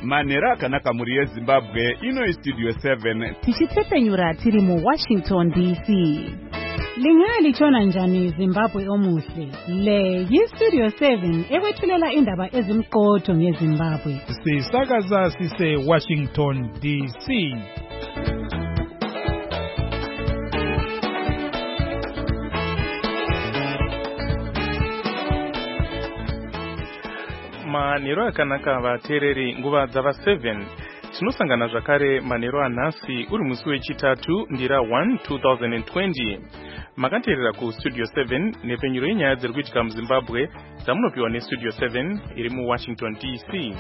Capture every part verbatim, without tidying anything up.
Manhero akanaka muri yeZimbabwe ino istudio seven tichitsepenyura tiri mu Washington D C. Lingali chona njani Zimbabwe omuhle. Le yistudio seven ekwethulela indaba ezimqotho ngeZimbabwe. Sisakaza sise Washington D C. Manhero akanaka vateereri nguva dzava seven. Tinosangana zvakare manhero anhasi uri musi wechitatu ndira one two thousand twenty. Makateerera ku Studio seven nepenyuro yenyaya dziri kuitika muZimbabwe dzamunopiwa neStudio seven iri mu Washington D C.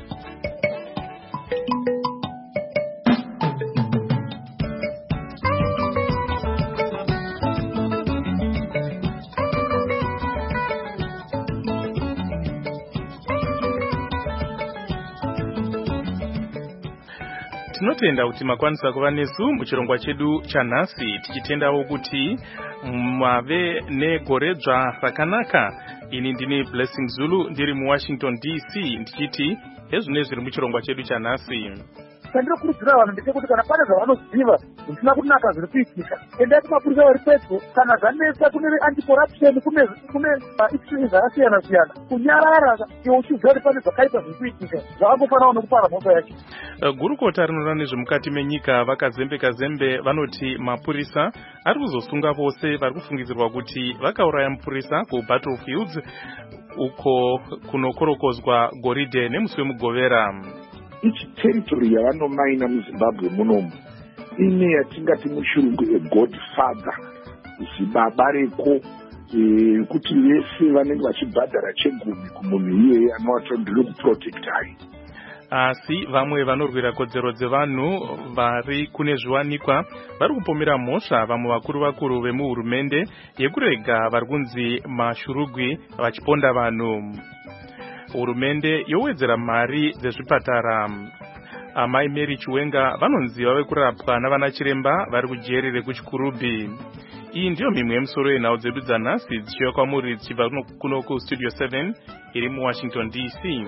Tinotenda kuti makwanisa kuva nesu muchirongwa chedu chanhasi tichitendawo kuti mave negoredzva rakanaka. Ini ndini Blessing Zulu ndiri mu Washington D C ndichiti hezvino zviri muchirongwa chedu chanhasi. Sandiro kurudzira vanhu ndechekuti kana pane zvavanoziva zvisina kunaka zviri kuitika endai kumapurisa vari pedyo kana zvanetsa kune anti-corruption kune kune maissues akasiyana siyana kunyarara iwo uchiziva kuti pane zvakaita zviri kuitika zvavangofanawo nekupara mhosva yacho. Gurukota rinoona nezvemukati menyika vakazembeka zembe vanoti mapurisa ari kuzosunga vose vari kufungidzirwa kuti vakauraya mupurisa kubattlefields uko kunokorokozwa goridhe nemusi wemugovera. Ichi territory yavanomaina muZimbabwe munomu ine yatingati muchirungu egodfather zibaba reko kuti vese vanenge vachibhadhara chegumi kumunhu iyeye anovati ndiri kuprotectai. Asi vamwe vanorwira kodzero dzevanhu vari kune zviwanikwa vari kupomera mhosva vamwe vakuru vakuru vemuhurumende yekurega vari kunzi mashurugwi vachiponda vanhu. Hurumende yowedzera mari dzezvipatara. Amai Mary Chiwenga vanonzi vave kurapwa navana chiremba vari kujeri rekuchikurubhi. Iyi ndiyo mimwe yemusoro yenhau dzedu dzanhasi dzichiuya kwamuri dzichibva kuno kuStudio seven iri mu Washington D C.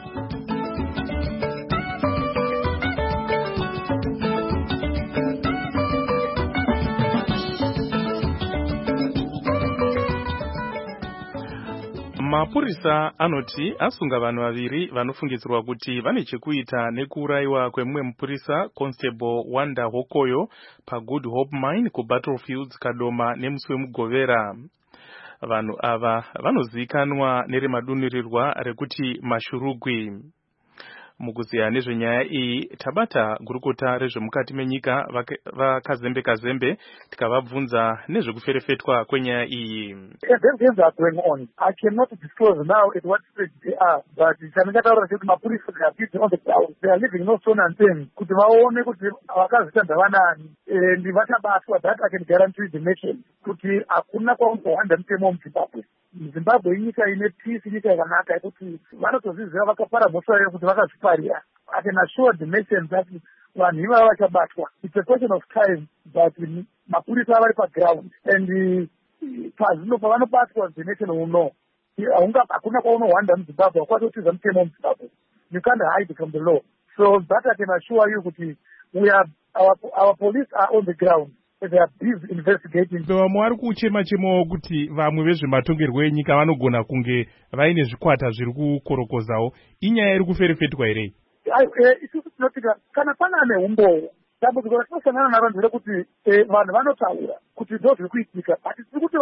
Mapurisa anoti asunga vanhu vaviri vanofungidzirwa kuti vane chekuita nekuurayiwa kwemumwe mupurisa Constable Wanda Hokoyo paGood Hope Mine kuBattlefields Kadoma nemusi wemugovera. Vanhu ava vanozivikanwa neremadunirirwa rekuti mashurugwi. Mukuziya nezvenyaya iyi tabata gurukota rezvemukati menyika vakazembeka zembe tikavabvunza nezvekuferefetwa kwenyaya iyi. Things are going on. I cannot disclose now at what stage they are, but chaningataura kuti mapurisa they are busy on the ground. They are living no stone unturned kuti vaone kuti vakazitanda vanani and vachabatwa. That I can guarantee the nation kuti hakuna kwaungohwanda mutemo muZimbabwe. Zimbabwe inyika ine peace, inyika yakanaka yekuti vanotozviziva vakapara mhosva yayo kuti vakazviparira. I can assure the nation that vanhu ivava vachabatwa. It's a question of time, but mapurisa vari paground and pazvino pavanobatwa the nation will know. Hakuna kwaunohwanda muZimbabwe, hakwatotiza mutemo muZimbabwe. You can't hide from the law. So that I can assure you kuti we are our our police are on the ground. They are busy investigating. Vamwe vari kuchema chemawo kuti vamwe vezvematongerwo enyika vanogona kunge vaine zvikwata zviri kukorokozawo. Inyaya iri kuferefetwa here? Isusu tinotika kana pane ane umbowo dambudziko ratinosangana naro nderekuti vanhu vanotaura kuti ndo zviri kuitika. Hatisi kuti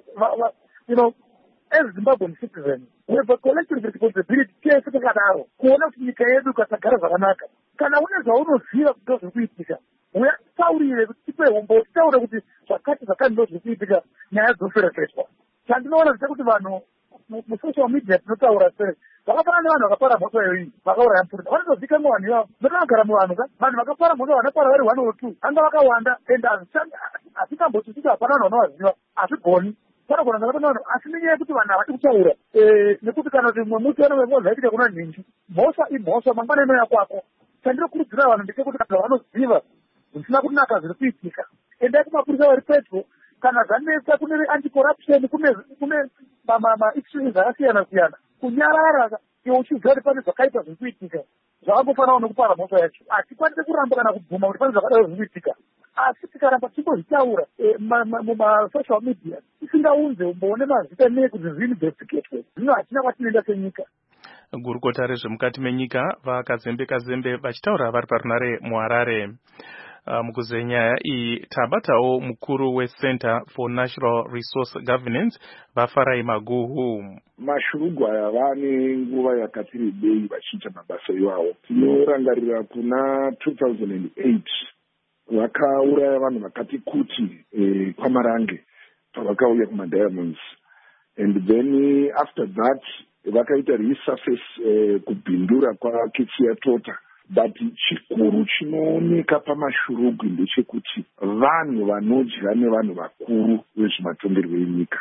you know, as Zimbabwean citizen, we have a collective responsibility tese takadaro kuona kuti nyika yedu kasagara zvakanaka. Kana une zvaunoziva kuti ndo zviri kuitika, taurire kuti tipe umbo, taure kuti zvakati zvakati ndo zviri kuitika, nyaya dzoferefetwa. Chandinoona ndechekuti vanhu musocial media tinotaura sei vakafanana nevanhu vakapara mhosva iyoyi vakauraya mupurisa vanotozikanwa vanhu ivavo ndotonogara muvanhu ka vanhu vakapara mhosva vanapara vari one or two anga vakawanda and hazvikamboti kuti hapana vanhu vanovaziva hazvigoni panogona kunge pane vanhu asi nenyaya yekuti vanhu havadi kutaura nekuti kana kuti mumwe muti vanomwe zvaitika kuna nhinji mhosva imhosva mangwana inoya kwako. Chandinokurudzira vanhu ndechekuti kana vanoziva zvisina kunaka zviri kuitika endai kumapurisa vari pedyo kana zvanetsa kune anti-corruption kune kune maissues akasiyana siyana kunyarara iwo uchiziva kuti pane zvakaita zviri kuitika zvakangofanawo nekupara mhosva yacho. Hatikwanise kuramba kana kubvuma kuti pane zvakadaro zvinoitika, asi tikaramba timbozvitaura mumasocial media tisingaunze umboone mazita nei kuti zviinvestigate, zvino hatina kwatinoenda senyika. Gurukota rezvemukati menyika vakazembe kazembe vachitaura vari parunare muHarare. Uh, mukuzenya iyi tabatawo mukuru weCenter for Natural Resource Governance Vafarai Maguhu. Mashurugu aya vane nguva yakati rebei vachiita mabasa iwawo. Tinorangarira kuna two thousand eight vakauraya vanhu vakati kuti eh, kwaMarange pavakauya kumaDiamonds, and then after that vakaita resurface eh, kubhindura kwaKetsiya Tota. But chikuru chinooneka pamashurugu ndechekuti vanhu vanodya nevanhu vakuru vezvematongerwo enyika.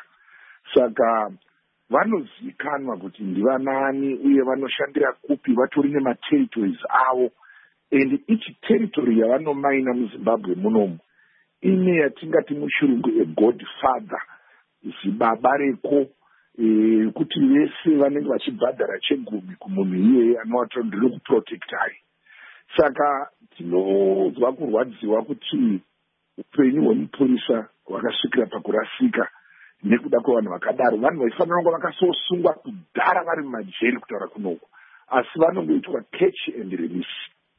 Saka vanozikanwa kuti ndivanani uye vanoshandira kupi, vatori nemateritories avo, and ichi territory yavanomaina muZimbabwe munomu ine yatingati muchirungu egodfather, zibaba reko, e, kuti vese vanenge vachibhadhara chegumi kumunhu iyeye anowati ndiri kuprotect hai. Saka tinozwa kurwadziwa kuti upenyu hwemupurisa hwakasvikira pakurasika nekuda kwevanhu vakadaro. Vanhu vaifanira kunge vakasosungwa kudhara vari mumajeri kutaura kunoku, asi vanongoitwa catch and release.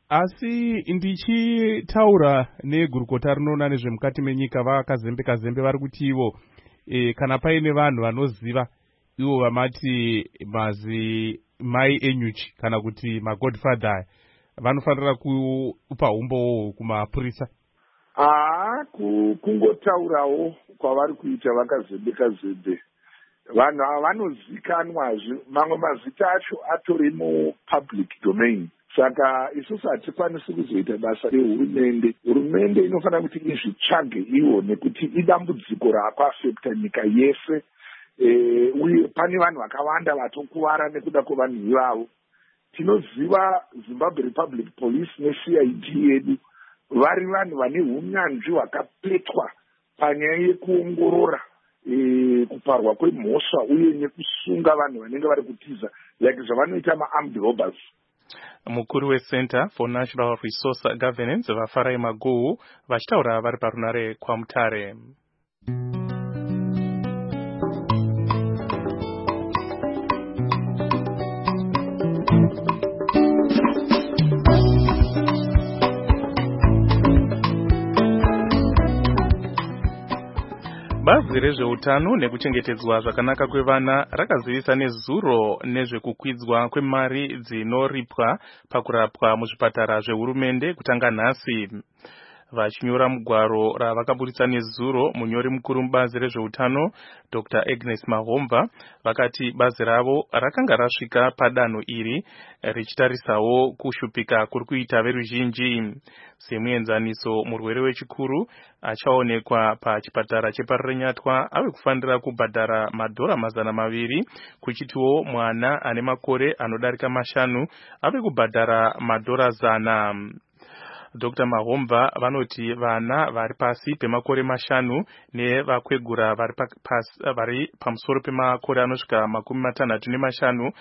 Asi ndichitaura negurukota rinoona nezvemukati menyika vakazembe kazembe vari kuti ivo e, kana paine vanhu vanoziva ivo vamati mazi mai enyuchi kana kuti magodfather vanofanira kupa umbowo kumapurisa. Ah, kungotaurawo kwavari kuita vakazembe kazembe. Vanhu ava vanozikanwazve, mamwe mazita acho atori mupublic domain. Saka isusu hatikwanisi kuzoita basa rehurumende. Hurumende inofanira kuti izvitsvage iwo nekuti idambudziko rakaafekta nyika yese, e, uye pane vanhu vakawanda vatokuvara nekuda kwevanhu ivavo. Tinoziva Zimbabwe Republic Police ne-C I D yedu vari vanhu vane unyanzvi hwakapetwa panyaya yekuongorora e, kuparwa kwemhosva uye nekusunga vanhu vanenge vari kutiza, like zvavanoita ma-armed robbers. Mukuru weCenter for Natural Resource Governance Vafarai Maguhu vachitaura vari parunare kwaMutare. Bazi rezveutano nekuchengetedzwa zvakanaka kwevana rakazivisa nezuro nezvekukwidzwa kwemari dzinoripwa pakurapwa muzvipatara zvehurumende kutanga nhasi. Vachinyora mugwaro ravakaburitsa nezuro, munyori mukuru mubazi rezveutano Doctor Agnes Mahomva vakati bazi ravo rakanga rasvika padanho iri richitarisawo kushupika kuri kuita veruzhinji. Semuenzaniso, murwere wechikuru achaonekwa pachipatara chepaRenyatwa ave kufanira kubhadhara madhora mazana maviri, kuchitiwo mwana ane makore anodarika mashanu ave kubhadhara madhora zana. Doctor Mahomva vanoti vana vari pasi pemakore mashanu nevakwegura vari vari pamusoro pemakore anosvika makumi matanhatu nemashanu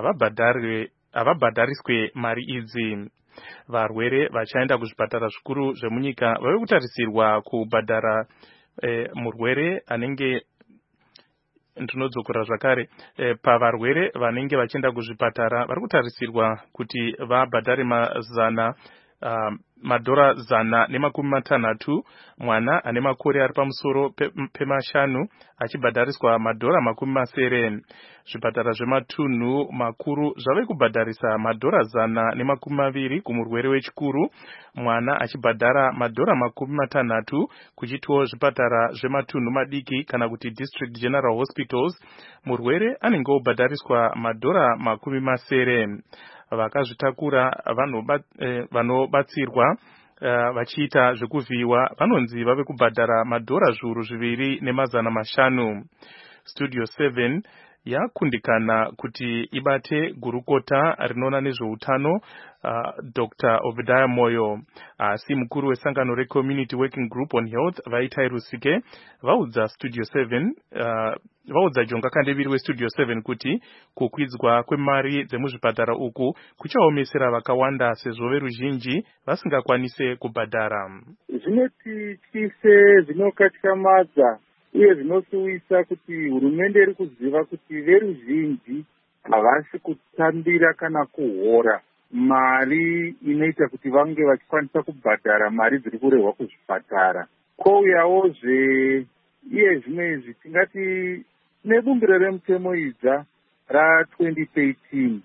havabhadhariswe mari idzi. Varwere vachaenda kuzvipatara zvikuru zvemunyika vave kutarisirwa kubhadhara eh, murwere anenge ndinodzokera zvakare e, pavarwere vanenge vachienda kuzvipatara vari kutarisirwa kuti vabhadhare mazana Uh, madhora zana nemakumi matanhatu, mwana ane makore ari pamusoro pe, pemashanu achibhadhariswa madhora makumi masere. Zvipatara zvematunhu makuru zvave kubhadharisa madhora zana nemakumi maviri kumurwere wechikuru, mwana achibhadhara madhora makumi matanhatu, kuchitiwo zvipatara zvematunhu madiki kana kuti District General Hospitals murwere anenge obhadhariswa madhora makumi masere. Vakazvitakura vanobatsirwa uh, vachiita zvekuvhiyiwa vanonzi vave kubhadhara madhora zviuru zviviri nemazana mashanu. Studio seven yakundikana kuti ibate gurukota rinoona nezveutano uh, Doctor Obadiah Moyo. Asi uh, mukuru wesangano reCommunity Working Group on Health Vaitai Rusike vaudza Studio seven uh, vaudza Jonga Kandeviri weStudio seven kuti kukwidzwa kwemari dzemuzvipatara uku kuchaomesera vakawanda sezvo veruzhinji vasingakwanise kubhadhara. Zvinotityise, zvinokatyamadza uye zvinosuwisa kuti hurumende iri kuziva kuti veruzhinji havasi kutambira kana kuhora mari inoita kuti vange vachikwanisa kubhadhara mari dziri kurehwa kuzvipatara. Kouyawozve iye zvimwe izvi tingati nebumbiro remutemo idza ratwenty thirteen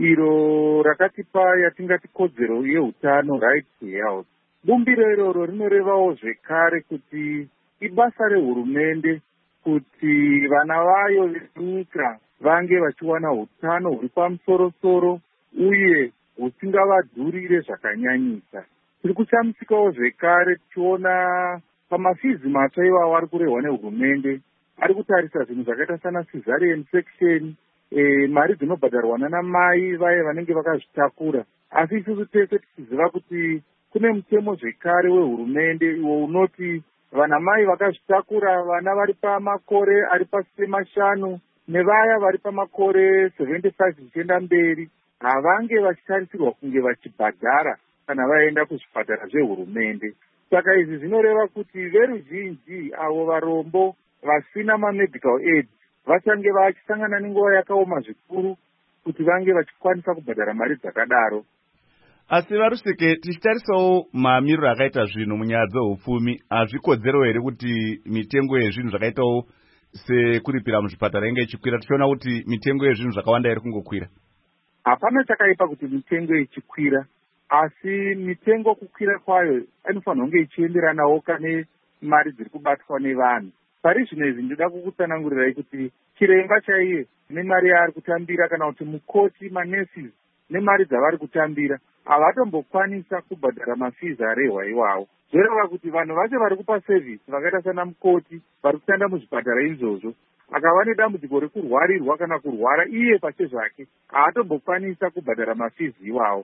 iro rakatipa yatingati kodzero yeutano, right to health. Bumbiro iroro rinorevawo zvekare kuti ibasa rehurumende kuti vana vayo venyika vange vachiwana utano huri pamusoro-soro uye husingavadhurire zvakanyanyisa. Tiri kushamisikawo zvekare tichiona pamafizi matsva iwawo ari kurehwa nehurumende ari kutarisa zvinhu zvakaita sana cesarean section, e, mari dzinobhadharwa nanamai vaye vanenge vakazvitakura. Asi isusu tese tichiziva kuti kune mutemo zvekare wehurumende iwo unoti vanamai vakazvitakura, vana vari pamakore ari pasi pemashanu nevaya vari pamakore seventy-five zvichienda mberi havange vachitarisirwa kunge vachibhadhara kana vaenda kuzvipatara zvehurumende. Saka izvi zvinoreva kuti veruzhinji avo varombo vasina mamedical aid vachange vachisangana nenguva yakaoma zvikuru kuti vange vachikwanisa kubhadhara mari dzakadaro. Asi Varusike, tichitarisawo mamiriro akaita zvinhu munyaya dzeupfumi, hazvikodzero here kuti mitengo yezvinhu zvakaitawo sekuripira muzvipatara inge ichikwira? Tichiona kuti mitengo yezvinhu zvakawanda iri kungokwira. Hapana chakaipa kuti mitengo ichikwira, asi mitengo kukwira kwayo inofanira kunge ichienderanawo kane mari dziri kubatwa nevanhu. Pari zvino izvi ndinoda kukutsanangurirai kuti chiremba chaiye nemari yaari kutambira kana kuti mukoti, manesi nemari dzavari kutambira havatombokwanisa kubhadhara mafizi arehwa iwawo. Zvoreva kuti vanhu vacho vari kupa sevhisi vakaita sana mukoti vari kushanda muzvipatara izvozvo akava nedambudziko rekurwarirwa kana kurwara iye pachezvake haatombokwanisa kubhadhara mafizi iwawo.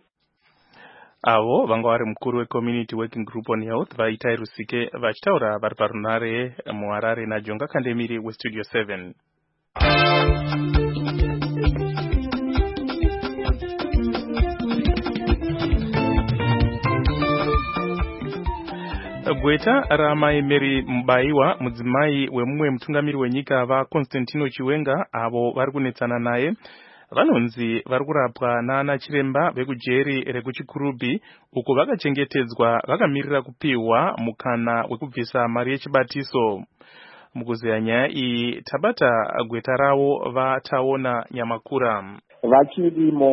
Avo vanga vari mukuru weCommunity Working Group on Health Vaitai Rusike vachitaura vari parunare muHarare naJonga Kandemiri weStudio seven. Gweta ramai Mary Mbaiwa, mudzimai wemumwe mutungamiri wenyika vaConstantino Chiwenga avo vari kunetsana naye vanonzi vari kurapwa naana chiremba vekujeri rekuchikurubhi uko vakachengetedzwa vakamirira kupiwa mukana wekubvisa mari yechibatiso. Mukuzeya nyaya iyi tabata gweta ravo vataona Nyamakura. Vachirimo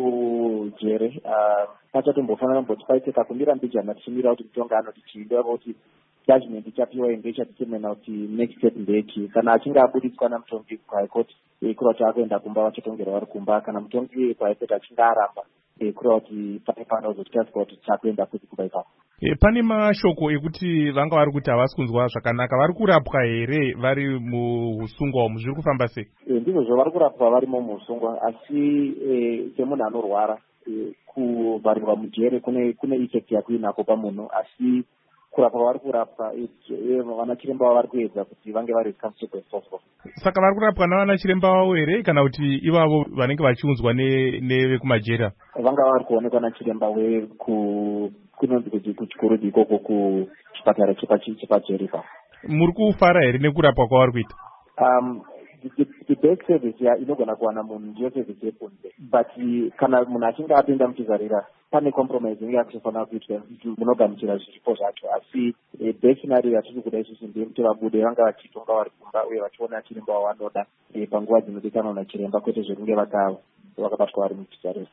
mujere pachatombofanana kuti paite kakumbira mbijana tichimira kuti mutonga anoti chiinda kuti judgment ichapiwa ende ichatitemena kuti next step ndeki kana achinge abudiswa namutongi kuhigh court kureva kuti akuenda kumba vachatongera vari kumba kana mutongi kuhigh court achinge aramba kureva kuti pane panozotitasika kuti chakuenda kuti kumba ipapo. E, pane mashoko ekuti vanga vari kuti havasi kunzwa zvakanaka, vari kurapwa here vari muhusungwa umu, zviri kufamba sei? E, ndizvozvo vari kurapwa varimo muhusungwa, asi e, semunhu anorwara e, kuvharirwa mujere kune kune effect yakuinako pamunhu, asi kurapwa vari kurapwa vana chiremba vari kuedza kuti vange vari comfortable as possible. Saka vari kurapwa navana chiremba vavo here kana kuti ivavo vanenge vachiunzwa nevekumajera? Vanga vari kuonekwa nachiremba weku kunonzi kuti kuchikurudhi ikoko kuchipatara chepajeripa. Muri kufara here nekurapwa kwavari kuita? Um, the best service ya inogona kuwana munhu ndiyo service yekunze, but kana munhu achinge apinda muchizarira pane compromise inge yakufanira kuitwa munogamuchira zviripo zvacho, asi best scenario yatiri kuda isusu ndeyekuti vabude vanga vachitonga vari kumba uye vachiona chiremba wavanoda panguva dzinodikanwa nachiremba, kwete zvekunge vakabatwa vari muchizarira.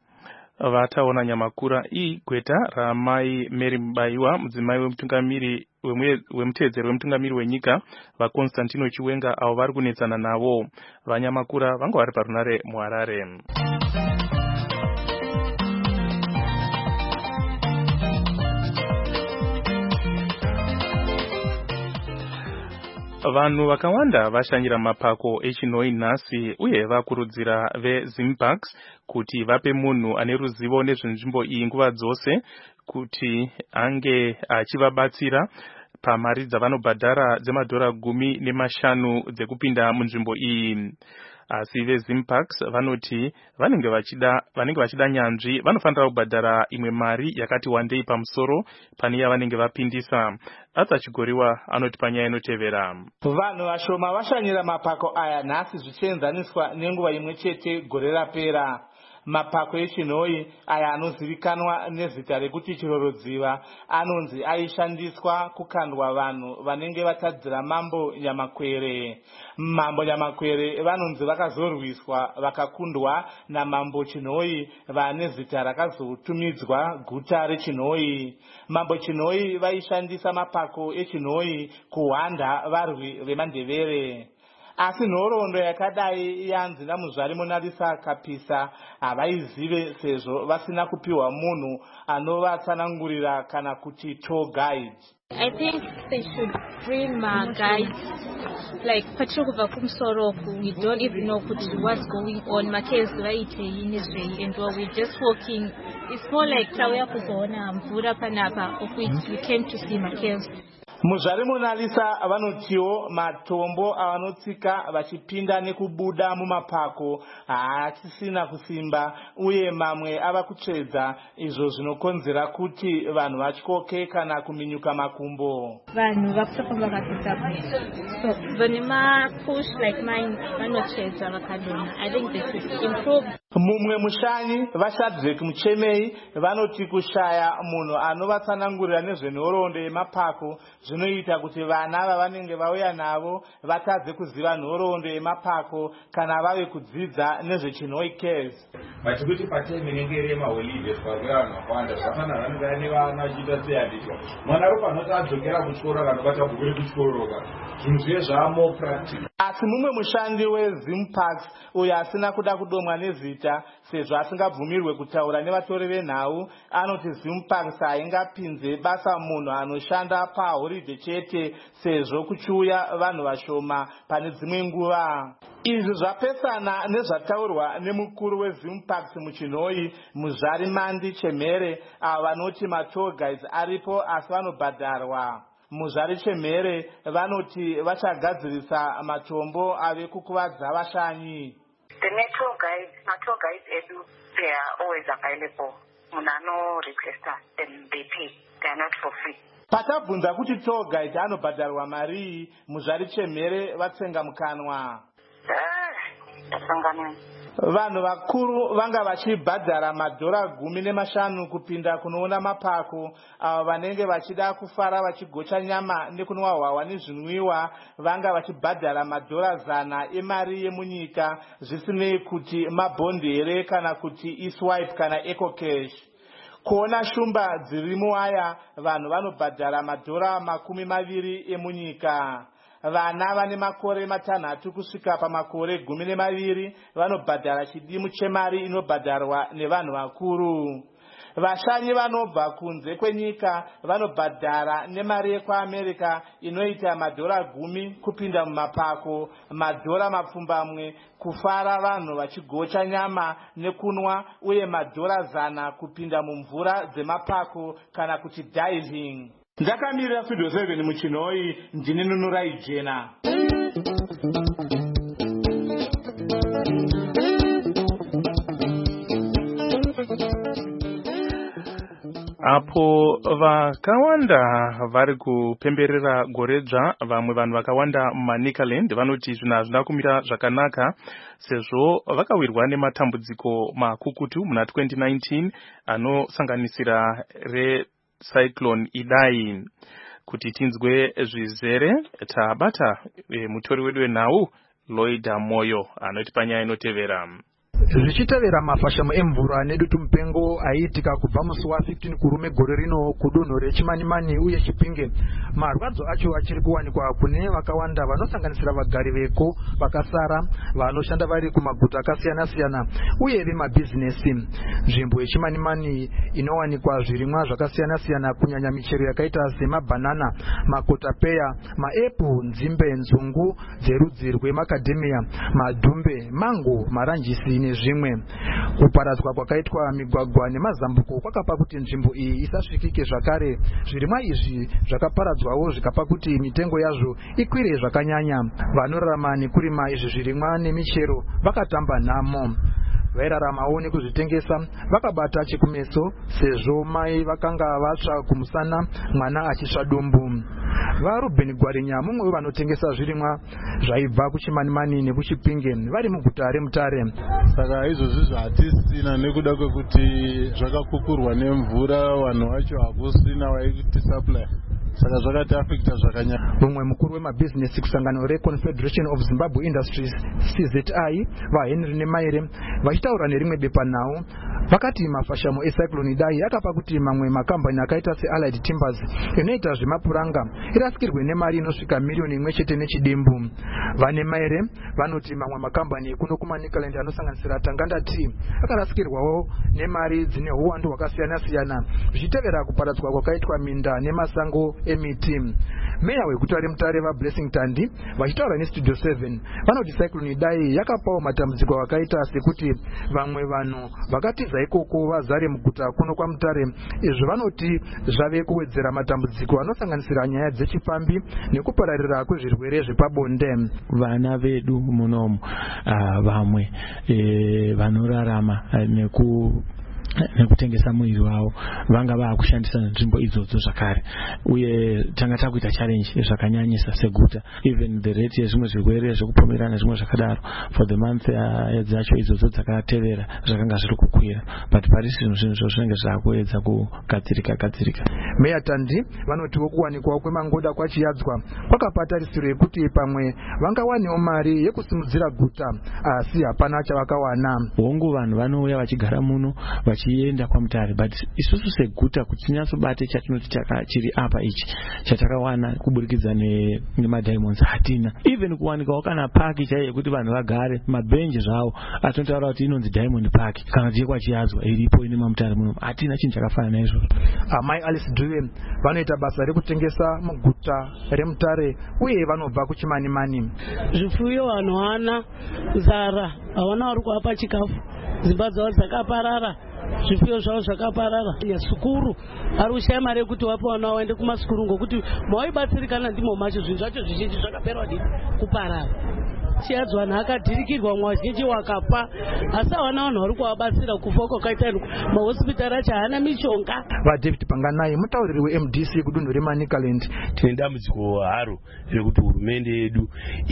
Vataona Nyamakura. Iyi gweta ramai Mary Mbaiwa, mudzimai wemutungamiri wemuteedzeri wemutungamiri wenyika vaConstantino Chiwenga avo vari kunetsana navo. VaNyamakura vanga vari parunare muHarare. Vanhu vakawanda vashanyira mapako echinoi nhasi uye vakurudzira veZimparks kuti vape munhu ane ruzivo nezvenzvimbo iyi nguva dzose kuti ange achivabatsira pamari dzavanobhadhara dzemadhora gumi nemashanu dzekupinda munzvimbo iyi. Asi veZimparks vanoti vanenge vachida vanenge vachida nyanzvi vanofanira kubhadhara imwe mari yakati wandei pamusoro pane yavanenge vapindisa. Atachigoriwa anoti panyaya inotevera. Vanhu vashoma vashanyira mapako aya nhasi zvichienzaniswa nenguva imwe chete gore rapera. Mapako echinoi aya anozivikanwa nezita rekuti chirorodziva anonzi aishandiswa kukandwa vanhu vanenge vatadzira mambo Nyamakwere. Mambo Nyamakwere vanonzi vakazorwiswa vakakundwa namambo Chinoi vane zita rakazotumidzwa guta reChinoi. Mambo Chinoi vaishandisa mapako echinoi kuhwanda varwi vemandevere. Asi nhoroondo yakadai yanzi namuzvari Monalisa Kapisa havaizive sezvo vasina kupiwa munhu anovatsanangurira kana kuti tour guide. I think they should bring my guides, like Pachukuva Kumsoroku. We don't even know what's going on. Makez and while we're just walking, it's more like Tawea Kuzona and Vura Panapa, of which we came to see Makez. Muzvari Monalisa vanotiwo matombo avanotsika vachipinda nekubuda mumapako haasisina kusimba uye mamwe ava kutsvedza izvo zvinokonzera kuti vanhu vatyoke kana kuminyuka makumbo. Vanhu vakutofamba vakapinda so vanema push like mine vanotsvedza vakadona. I think they should improve. Mumwe mushanyi vaShadrack Muchemei vanoti kushaya munhu anovatsanangurira nezvenhoroondo yemapako zvinoita kuti vana vavanenge vauya navo vatadze kuziva nhoroondo yemapako kana vave kudzidza nezvechinoi cares. Vachikuti patime inenge iri yemaholidays pakuya vanhu vakawanda zvafanana vanenge ne vana vachiita seyadikwa mwana ro panoti adzokera kuchikoro kanobata bhuku rekuchikoroka zvinhu zviye zvamo practical. Asi mumwe mushandi weZimparks uyo asina kuda kudomwa nezita sezvo asingabvumirwe kutaura nevatori venhau anoti Zimparks haingapinze basa munhu anoshanda paholiday chete sezvo kuchiuya vanhu vashoma pane dzimwe nguva. Izvi zvapesana nezvataurwa nemukuru weZimparks muchinoi Muzvari Mandi Chemere avo vanoti matour guides aripo asi vanobhadharwa. Muzvari Chemere vanoti vachagadzirisa matombo ave kukuvadza vashanyi. The tour guides, tour guides edu, they are always available. Munano requester, then they pay. They are not for free. Patabvunza kuti tour guide anobhadharwa mari, Muzvari Chemere vatsenga mukanwa. Vanhu vakuru vanga vachibhadhara madhora gumi nemashanu kupinda kunoona mapako avo vanenge vachida kufara vachigocha nyama nekunwa hwawa nezvinwiwa vanga vachibhadhara madhora zana emari yemunyika zvisinei kuti mabhondi here kana kuti eSwipe kana EcoCash. Kuona shumba dziri muwaya vanhu vanobhadhara madhora makumi maviri emunyika. Vana vane makore matanhatu kusvika pamakore gumi nemaviri vanobhadhara chidimu chemari inobhadharwa nevanhu vakuru. Vashanyi vanobva kunze kwenyika vanobhadhara nemari yekuAmerica inoita madhora gumi kupinda mumapako, madhora mapfumbamwe kufara vanhu vachigocha nyama nekunwa uye madhora zana kupinda mumvura dzemapako kana kuti diving. Ndakamirira Studio seven muchinoi ndine Nunurai Jena. Apo vakawanda vari kupemberera goredzva vamwe vanhu vakawanda muManicaland vanoti zvinhu hazvina kumira zvakanaka sezvo vakawirwa nematambudziko makukutu muna twenty nineteen anosanganisira re Cyclone Idai. Kuti tinzwe zvizere tabata e, mutori wedu wenhau Lloyd Moyo anoti panyaya inotevera. zvichitevera mafashamo emvura nedutu mupengo aiitika kubva musi wa15 kurume gore rino kudunhu rechimanimani uye chipinge, marwadzo acho achiri kuwanikwa kune vakawanda vanosanganisira vagari veko vakasara vanoshanda vari kumaguta akasiyana-siyana uye vemabhizinesi. Nzvimbo yechimanimani inowanikwa zvirimwa zvakasiyana-siyana kunyanya michero yakaita semabhanana, makotapeya, maepu, nzimbe, nzungu dzerudzi rwemakadhemia, madhumbe, mango, maranjisi nezvimwe. Kuparadzwa kwakaitwa migwagwa nemazambuko kwakapa kuti nzvimbo iyi isasvikike zvakare. Zvirimwa izvi zvakaparadzwawo zvikapa kuti mitengo yazvo ikwire zvakanyanya. Vanorarama nekurima izvi zvirimwa nemichero vakatamba nhamo. Vairaramawo nekuzvitengesa vakabata chikumeso sezvo mai vakanga vatsva kumusana mwana achisva dumbu. VaRuben Gwarinya mumwe wevanotengesa zvirimwa zvaibva kuchimanimani nekuchipinge vari muguta reMutare. Saka izvozvi zvatisina nekuda kwekuti zvakakukurwa nemvura, vanhu vacho hakusina waikuti supply, saka zvakati afekta zvakanyanya. Mumwe mukuru wemabhizinesi kusangano reConfederation of Zimbabwe Industries C Z I vaHenry Nemaire vachitaura nerimwe bepa nhau vakati mafashamo eCyclone Idai akapa kuti mamwe makambani akaita seAllied Timbers inoita zvemapuranga irasikirwe nemari inosvika miliyoni imwe chete nechidimbu. VaNemaire vanoti mamwe makambani ekuno kuManicaland anosanganisira Tanganda Tea akarasikirwawo nemari dzine uwandu hwakasiyana-siyana zvichitevera kuparadzwa kwakaitwa minda nemasango emiti. Meya weguta reMutare vaBlessing Tandi vachitaura neStudio seven vanoti Cyclone Idai yakapawo matambudziko akaita sekuti vamwe vanhu vakatiza ikoko vazare muguta kuno kwaMutare. Izvo vanoti zvave kuwedzera matambudziko anosanganisira nyaya dzechipambi nekupararira kwezvirwere zvepabonde. Vana vedu munomu uh, vamwe e, vanorarama neku nekutengesa mwiri wavo vanga vakushandisa nzvimbo idzodzo zvakare, uye tanga takuita challenge zvakanyanyisa seguta. Even the rate yezvimwe zvirwere zvekupomerana zvimwe zvakadaro for the month dzacho idzodzo dzakatevera zvakanga zviri kukwira, but pari zvino zvinhu zvinenge zvakuedza kugadzirika gadzirika. Meya Tandi vanotiwo kuwanikwawo kwemangoda kwachiyadzwa kwakapa tarisiro yekuti pamwe vangawaniwo mari yekusimudzira guta, asi hapana chavakawana. Hongu vanhu vanouya vachigara muno vachienda kwaMutare, but isusu seguta kuti tinyatsobate chatinoti chiri apa ichi chatakawana kuburikidza nemadiamonds hatina. Even kuwanikwawo kana paki chaiyo kuti vanhu vagare mabhenji zvavo atinotaura kuti inonzi Diamond Park kana kuti yekwachiyadzwa iripo ine maMutare muno, hatina chinhu chakafanana naizvozvo. Amai Alice Dube vanoita basa rekutengesa muguta reMutare uye vanobva kuchimanimani. Zvifuyo vanhu hana nzara, havana vari kuapa chikafu, dzimba dzavo dzakaparara, zvifuyo zvavo zvakaparara. Sukuru ari kushaya mari yekuti wapo vana vaende kumasukuru ngokuti mawaibatsirikana ndimo macho zvinhu zvacho zvizhinji zvakaperwa kuparara. Chiyadzwa vanhu akadhirikirwa mwazhinji wakafa, asi havana vanhu vari kuvabatsira kufa kwakaita mahospitari acho haana mishonga. VaDavid Panganai mutauriri weM D C kudunhu reManicaland. Tine dambudziko haro rekuti hurumende yedu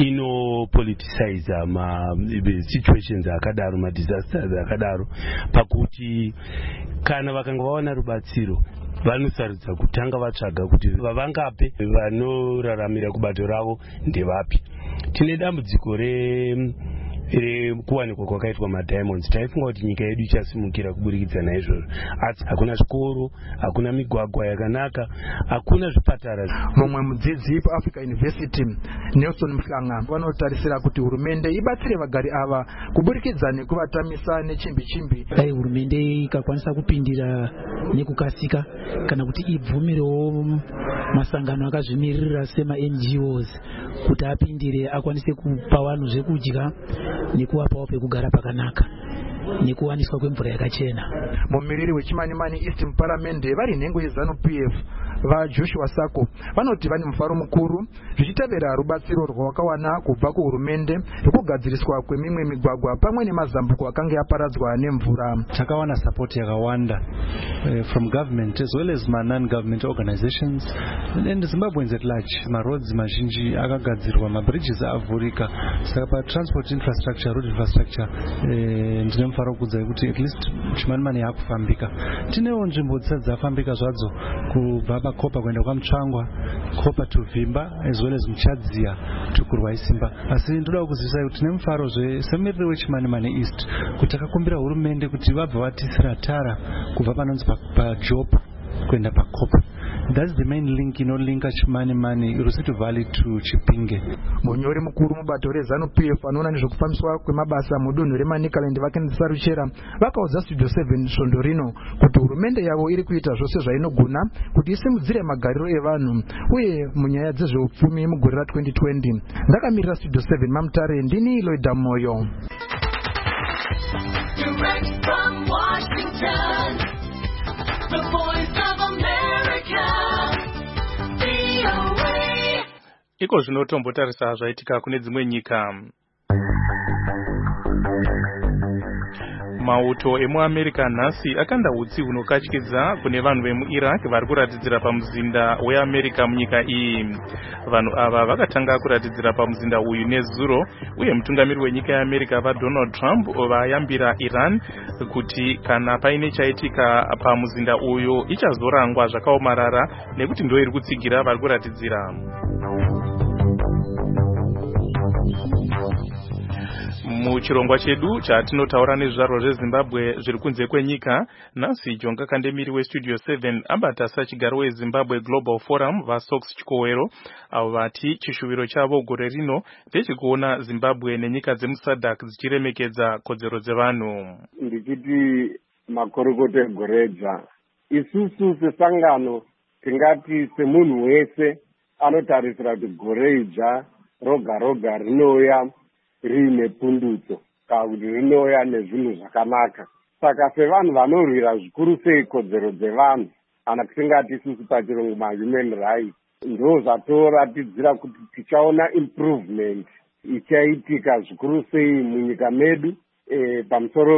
inopoliticize masituations akadaro, madisasters akadaro, pakuti kana vakanga vaona rubatsiro vanosarudza kutanga vatsvaga kuti vavangape vanoraramira kubato ravo ndevapi. Tine dambudziko re rekuwanikwa kwakaitwa madiamonds. Taifunga kuti nyika yedu ichasimukira kuburikidza naizvozvo, asi hakuna zvikoro, hakuna migwagwa yakanaka, hakuna zvipatara. Mumwe mudzidzi paAfrica University Nelson Mhlanga vanotarisira kuti hurumende ibatsire vagari ava kuburikidza nekuvatamisa nechimbi chimbi. Dai hurumende ikakwanisa kupindira nekukasika kana kuti ibvumirewo masangano akazvimirira sema N G Os kuti apindire akwanise kupa vanhu zvekudya nekuvapawo pekugara pakanaka nekuwaniswa kwemvura yakachena. Mumiriri wechimanimani East Paramende vari nhengo yeZanu P F vaJoshua Sako vanoti vane mufaro mukuru zvichitevera rubatsiro rwavakawana kubva kuhurumende rekugadziriswa kwemimwe migwagwa pamwe nemazambuko akanga yaparadzwa nemvura. Takawana support yakawanda uh, from government as well as non-government organizations and Zimbabweans at large. Maroads mazhinji akagadzirwa, mabridges avhurika, saka pa transport infrastructure, road infrastructure uh, ndine mufaro kudza kuti at least chimanimani yakufambika. Tinewo nzvimbo dzisati dzafambika zvadzo kubva Kopa kuenda kwaMutsvangwa, Kopa to Vimba, as well as Muchadzia to Kurwaisimba. Asi ndoda kuzivisa kuti tine mufaro zve semumiriri weChimanimani East kuti takakumbira hurumende kuti vabva vatisira tara kubva panonzi paJopa kuenda paKopa. That's the main link inolinka Chimanimani Rusito Valley to Chipinge. Munyori mukuru mubato rezanu P F anoona nezvekufambiswa kwemabasa mudunhu reManicaland Vacancy Saruchera vakaudza Studio seven svondo rino kuti hurumende yavo iri kuita zvose zvainogona kuti isimudzire magariro evanhu uye munyaya dzezveupfumi mugore ra twenty twenty. Ndakamirira Studio seven Mamutare, ndini Loida Moyo. Direct from Washington, the voice of America, V O A. Iko zvinotombotarisa zvaitika kune dzimwe nyika. Mauto emuAmerica nhasi akanda utsi hunokatyidza kune vanhu vemuIraq vari kuratidzira pamuzinda weAmerica munyika iyi. Vanhu ava vakatanga kuratidzira pamuzinda uyu nezuro, uye mutungamiri wenyika yeAmerica vaDonald Trump vayambira Iran kuti kana paine chaitika pamuzinda uyu ichazorangwa zvakaomarara nekuti ndo iri kutsigira vari kuratidzira. Muchirongwa chedu chatinotaura nezvizvarwa zveZimbabwe zviri kunze kwenyika, nhasi Jonga Kandemiri weStudio seven abata sachigaro weZimbabwe Global Forum vaSox Chikowero, avo vati chishuviro chavo gore rino ndechikuona Zimbabwe nenyika dzemuSADC dzichiremekedza kodzero dzevanhu. Ndichiti makorokota egoredza, isusu sesangano tingati semunhu wese anotarisira kuti gore idzva roga roga rinouya riine pundutso kana kuti rinouya nezvinhu zvakanaka. Saka sevanhu vanorwira zvikuru sei kodzero dzevanhu, kana kusingati isusu pachirungu mahuman rights, ndo zvatoratidzira kuti tichaona improvement ichaitika zvikuru sei munyika medu e, pamusoro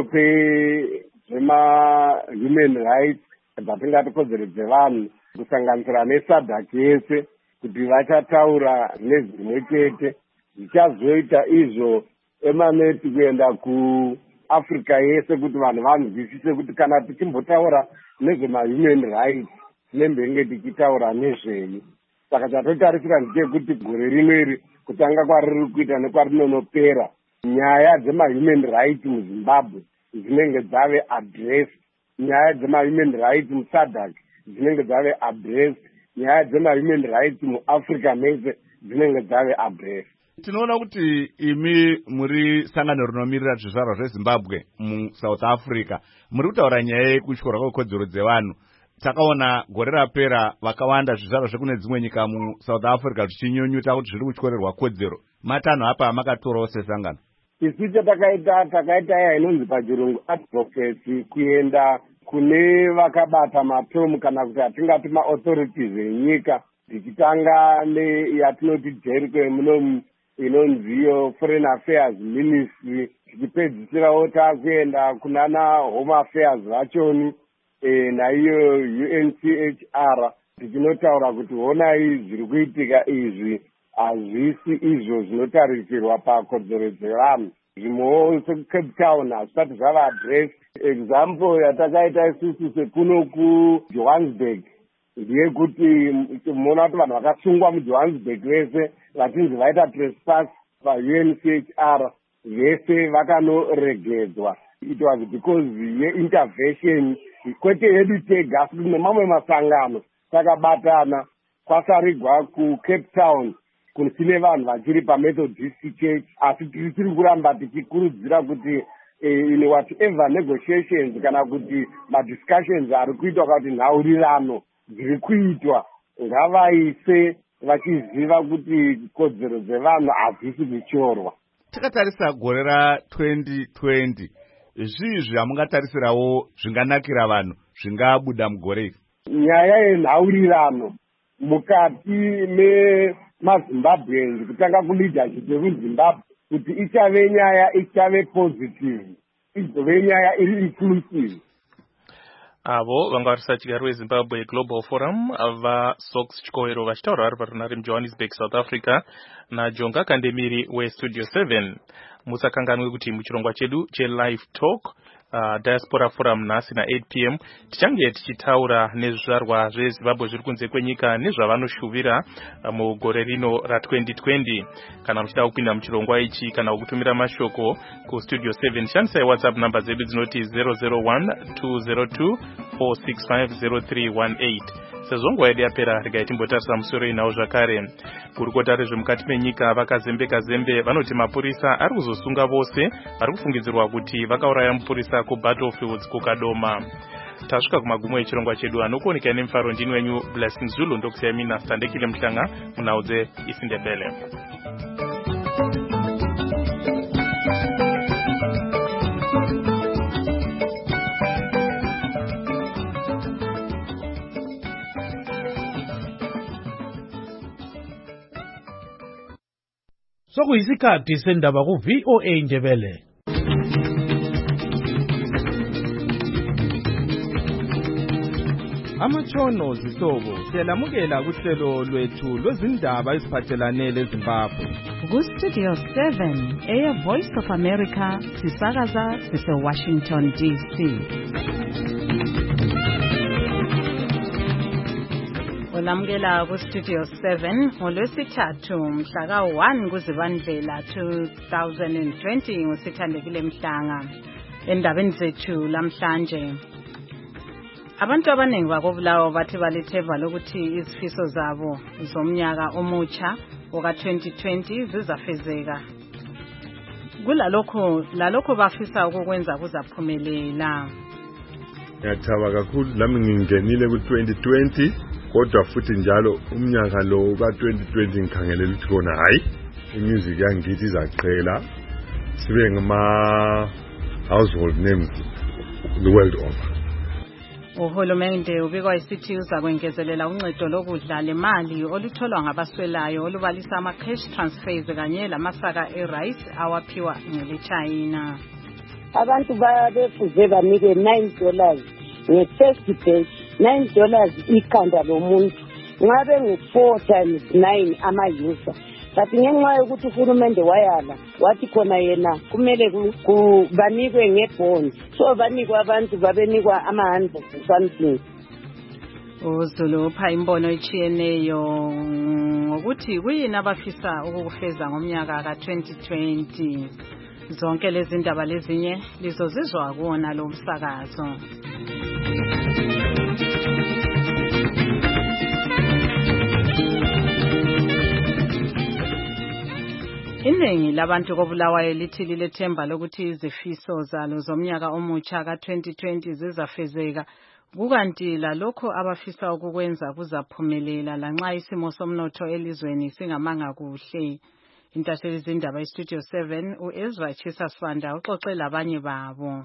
pezvemahuman rights dzatingati kodzero dzevanhu, kusanganisira neSADC yese kuti vachataura nezvimwe chete. Zvichazoita izvo emaneti kuenda kuAfrica yese kuti vanhu vanzwisise kuti kana tichimbotaura nezvemahuman rights tinembenge tichitaura nezvei. Saka chatotarisira ndechekuti gore rineri kutanga kwariri kuita nekwarinonopera, nyaya dzemahuman rights muZimbabwe dzinenge dzave addressed, nyaya dzemahuman rights muSADC dzinenge dzave addressed, nyaya dzemahuman rights muAfrica mese dzinenge dzave addressed. Tinoona kuti imi muri sangano rinomirira zvizvarwa zveZimbabwe muSouth Africa muri kutaura nyaya yekutyora kwekodzero dzevanhu. Takaona gore rapera vakawanda zvizvarwa zvekune dzimwe nyika muSouth Africa zvichinyunyuta kuti zviri kutyorerwa kodzero. Matanho apa makatorawo sesangano. Isu chatakaita takaita iya inonzi pachirungu advocacy, kuenda kune vakabata matomu kana kuti atingati maauthorities enyika, tichitanga neyatinoti Jericho muno inonziyo Foreign Affairs Ministry, tichipedzisirawo takuenda kunana Home Affairs vachoni e, naiyo U N C H R, tichinotaura kuti honai zviri kuitika izvi hazvisi izvo zvinotarisirwa pakodzero dzevanhu. Zvimwewo seCape Town hazvisati zvava address. Example yatakaita isusu sekuno kuJohannesburg ndeyekuti muona kuti vanhu vakasungwa muJohannesburg vese vatinzi vaita trespass paU N C H R vese vakanoregedzwa. It was because yeintervention kwete yedu tega asi nemamwe masangano takabatana kwasarigwa kuCape Town kusine vanhu vachiri paMethodist Church, asi tiri kuramba tichikurudzira kuti in whatever negotiations kana kuti madiscussions ari kuitwa kuti nhaurirano dziri kuitwa ngavaise vachiziva kuti kodzero dzevanhu hadzisi kuchorwa. Takatarisa gore ra twenty twenty, zvizvi hamungatarisirawo zvinganakira vanhu zvingabuda mugore iri? Nyaya yenhaurirano mukati memaZimbabweans kutanga kuleadership yemuZimbabwe kuti ichave nyaya ichave positive, izove nyaya iri inclusive. Avo vanga vari sachigaro weZimbabwe Global Forum vaSox Chikowero vachitaura vari parunare muJohannesburg, South Africa, naJonga Kandemiri weStudio seven. musakanganwe kuti muchirongwa chedu che-live talk Uh, diaspora forum nhasi na eight p m tichange tichitaura nezvizvarwa zvezimbabwe zviri kunze kwenyika nezvavanoshuvira uh, mugore rino ra twenty twenty. Kana muchida kupinda muchirongwa ichi kana kutumira mashoko ku studio seven shandisai whatsapp number dzedu dzinoti zero zero one two zero two four six five zero three one eight. Sezvo nguva yedu yapera regai timbotarisa musoro inawo zvakare. Gurukota rezvemukati menyika vakazembeka zembe vanoti mapurisa ari kuzosunga vose vari kufungidzirwa kuti vakauraya mupurisa kubattlefields kukadoma. Tasvika kumagumo echirongwa chedu anokuoneka nemufaro ndini wenyu Blessing Zulu ndokusiyai mina Standekile Mhlanga munhau dzeIsindebele. Sokuyisikhathi sendaba ku V O A Ndebele. Amatshono zihlobo siyalamukela kuhlelo lwethu lwezindaba eziphathelane leZimbabwe. Ku Studio seven, Air Voice of America, sisakaza sise Washington D C. Olamukela ku Studio seven ngolwesithathu mhla ka one kuZibandlela two thousand twenty ngosithandekile Mhlanga. Endabeni zethu lamhlanje, abantu abaningi bakobulawa bathi balethemba lokuthi izifiso zabo zomnyaka omutsha oka twenty twenty zizafezeka. Kulalokho lalokho bafisa ukukwenza kuzaphumelela. Ngiyathaba kakhulu lami ngingenile ku twenty twenty, kodwa futhi njalo umnyaka lo ka twenty twenty ngikhangelela ukuthi kona hayi imusic yangithi izaqhela sibe ngama household names the world over. Uhulumende ubikwa isithi uza kwengezelela uncedo lokudla lemali olutholwa ngabaswelayo olubalisa ama cash transfers kanye lamasaka e-rice awaphiwa ngeleChina. Abantu babefuze banike nine dollars nge-first batch, nine dollars ikhanda lomuntu. Ngabe ngu-four times nine ama-user. But ngenxa yokuthi uhulumende wayala wathi khona yena kumele banikwe ngebond, so banikwa abantu babenikwa ama-hundred something. uZulu upha imbono echiyeneyo ngokuthi kuyini abafisa ukukufeza ngomnyaka ka twenty twenty. Zonke lezi ndaba lezinye lizozizwa kuona lo msakazo. Iningi labantu kobulawayo lithi lilethemba lokuthi izifiso zalo zomnyaka omutsha ka twenty twenty zizafezeka, kukanti lalokho abafisa ukukwenza kuzaphumelela lanxa isimo somnotho elizweni singamanga kuhle. Intatheli izindaba iStudio seven uEzra Chisa Sifanda uxoxe labanye babo.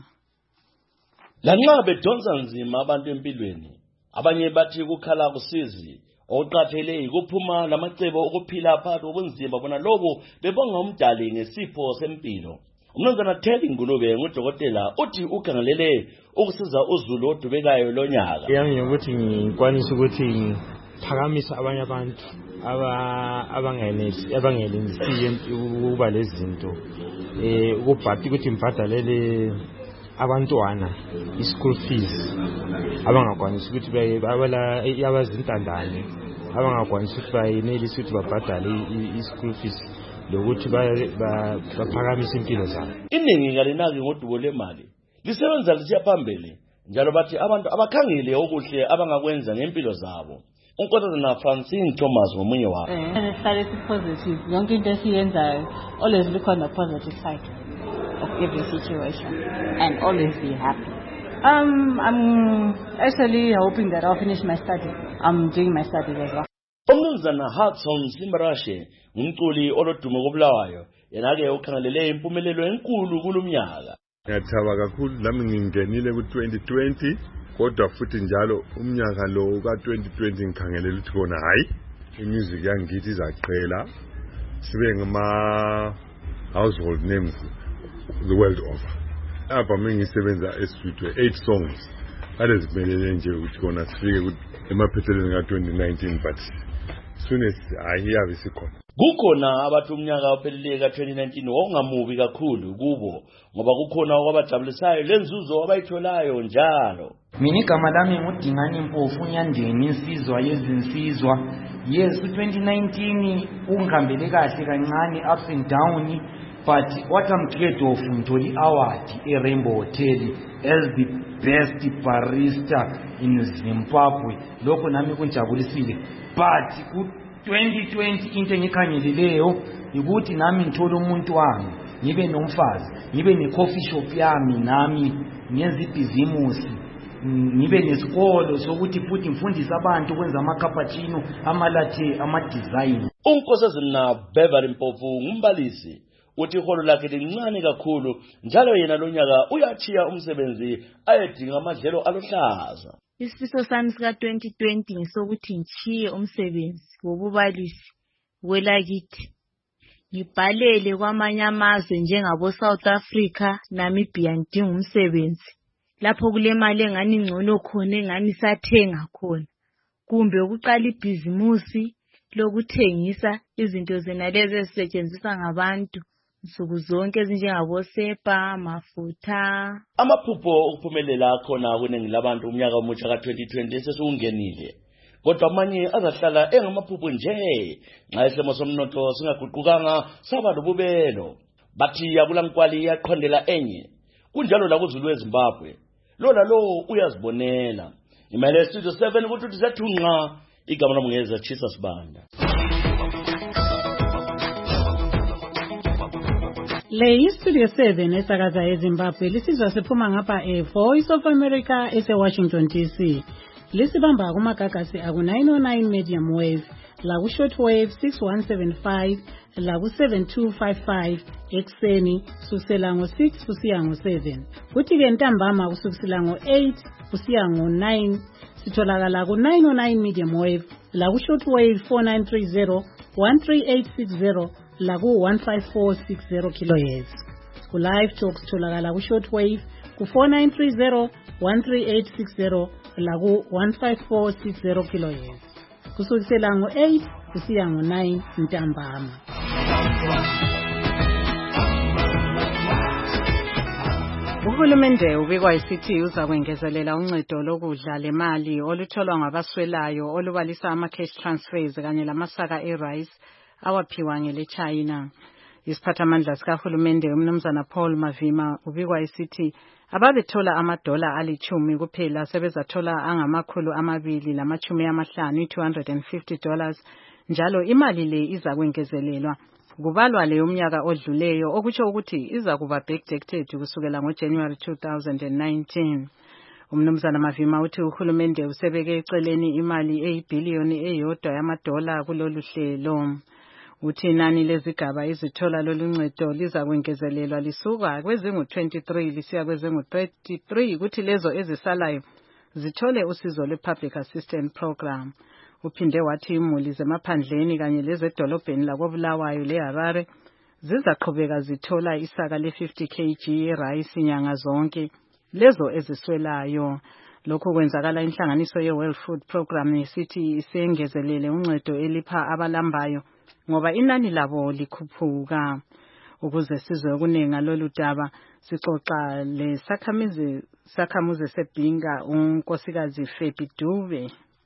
Lanxa bedonsa nzima abantu empilweni, abanye bathi ukukhala kusizi. Oqaphele ukuphuma lamacebo okuphila phakathi kobunzima bona lobo bebonga umdali ngesipho sempilo. Umnumzana Theli Ngulube ngudokotela uthi ukhangelele ukusiza uZulu odubekayo lonyaka. Yami ukuthi ngikwanisa ukuthi ngiphakamisa abanye abantu aba abangenesi abangelenisiye ukuba lezinto eh ukubhati ukuthi mbhadalele abantwana ischool fees abangakwanisa ukuthi bayabala yabazintandane abangakwanisa ukuthi bayenelise ukuthi babhadale ischool fees lokuthi baphakamise impilo zabo. Iningi ngalinaki ngodubo lemali lisebenza lisiya phambili njalo bathi abantu abakhangele okuhle abangakwenza ngempilo zabo. Unkosazana Francine Thomas ngomunye wabo. Eh, stay positive. Yonke into esiyenzayo always look on the positive side of every situation and always be happy. Um, I'm actually hoping that I'll finish my study. I'm doing my studies as well. Umnumzana Hudson Simbarashe ngumculi olodumo kobulawayo yenake ukhangelele impumelelo enkulu kulumnyaka. Ngiyathaba kakhulu lami ngingenile ku twenty twenty, kodwa futhi njalo umnyaka lo ka twenty twenty ngikhangelela ukuthi kona hayi imusic yangithi izaqhela sibe ngama household names the world over. Apha mengisebenza estudio eight songs ade zimelele nje ukuthi kona sifike emaphethelweni ka twenty nineteen, but soon as I hear isikhona. kukhona abathi umnyaka ophelele ka twenty nineteen wongamubi kakhulu kubo ngoba kukhona okwabajabulisayo lenzuzo abayitholayo njalo. Mina igama lami ngudingani Mpofu Nyandeni insizwa yezinsizwa. Yes, twenty nineteen ungihambele kahle kancane, ups and down, but what I'm glad of ngitholi award eRainbow Hotel as the best barista in Zimbabwe. Lokho nami kunjabulisile. But ku twenty twenty into engikhangeleleyo ukuthi nami ngithola umuntu wami, ngibe nomfazi, ngibe ne coffee shop yami nami ngenza ibhizimusi, ngibe nesikolo sokuthi futhi ngifundise abantu ukwenza ama cappuccino, ama latte, ama design. uNkosazana Beverly Mpofu ngumbalisi uthi iholo lakhe lincane kakhulu njalo yena lonyaka uyachiya umsebenzi ayedinga amadlelo aluhlaza. Isifiso sami sika twenty twenty ngisokuthi ngichiye umsebenzi wobubalisi welakithi, ngibhalele kwamanye amazwe njengabo South Africa, Namibia, ngidinga umsebenzi lapho kule mali engani ngcono khona engani sathenga khona, kumbe ukuqala ibhizimusi lokuthengisa izinto zena lezi ezisetshenziswa ngabantu nsuku zonke ezinjengabo sepa, amafutha. Amaphupho okuphumelela khona kuningi labantu umnyaka omutsha ka twenty twenty sesungenile, kodwa amanye azahlala engamaphupho nje nxa isimo somnotho singaguqukanga saba lobubelo. Bathi akulankwali yaqhondela enye, kunjalo la kuZulu eZimbabwe lona lo uyazibonela. Imele Studio seven ukuthi uthunqa igama lomngeza Chisa Sibanda. Le Studio seven esakaza eZimbabwe lisizwa siphuma ngapha e Voice of America ese Washington D C. Lisibamba kumagagasi aku nine oh nine medium wave, la ku short wave six one seven five, la ku seven two five five ekseni kusukela ngo six kusiya ngo seven. Kuthi ke ntambama kusukela ngo eight kusiya ngo nine sitholakala ku nine oh nine medium wave, la ku short wave four nine three zero, one three eight six zero, la ku one five four six zero kilohertz. Ku live talk sitholakala ku short wave ku four nine three zero, one three eight six zero, la ku one five four six zero kilohertz. Kusukela ngo eight kusiya ngo nine ntambama. Uhulumende ubikwa isithi uza kwengezelela uncedo lokudla lemali olutholwa ngabaswelayo olubalisa ama cash transfers kanye lamasaka e-rice awaphiwa ngele China. Isiphathamandla sikahulumende umnumzana Paul Mavima ubikwa isithi ababethola amadola alichumi kuphela sebezathola angamakhulu amabili lamachumi amahlanu two hundred fifty dollars njalo imali le iza kwengezelelwa kubalwa le umnyaka odluleyo okutsho ukuthi iza kuba backdated kusukela ngoJanuary two thousand nineteen. Umnumzana Mavima uthi uhulumende usebeke eceleni imali eyibhiliyoni eyodwa yamadola kulolu hlelo. Uthi inani lezigaba izithola loluncedo liza kwengezelelwa lisuka kwezingu twenty-three lisiya kwezingu thirty-three kuthi lezo ezisalayo zithole usizo lwe-Public Assistance Program. Uphinde wathi imuli zemaphandleni kanye lezedolobheni lakobulawayo leHarare zizaqhubeka zithola isaka le-fifty kilograms rice inyanga zonke lezo eziswelayo. Lokho kwenzakala inhlanganiso ye-World Food Program isithi isengezelele uncedo elipha abalambayo ngoba inani labo likhuphuka. Ukuze sizwe okuningi lolu daba sixoxa le sakhamizi sakhamuze sebhinga unkosikazi Febi Dube.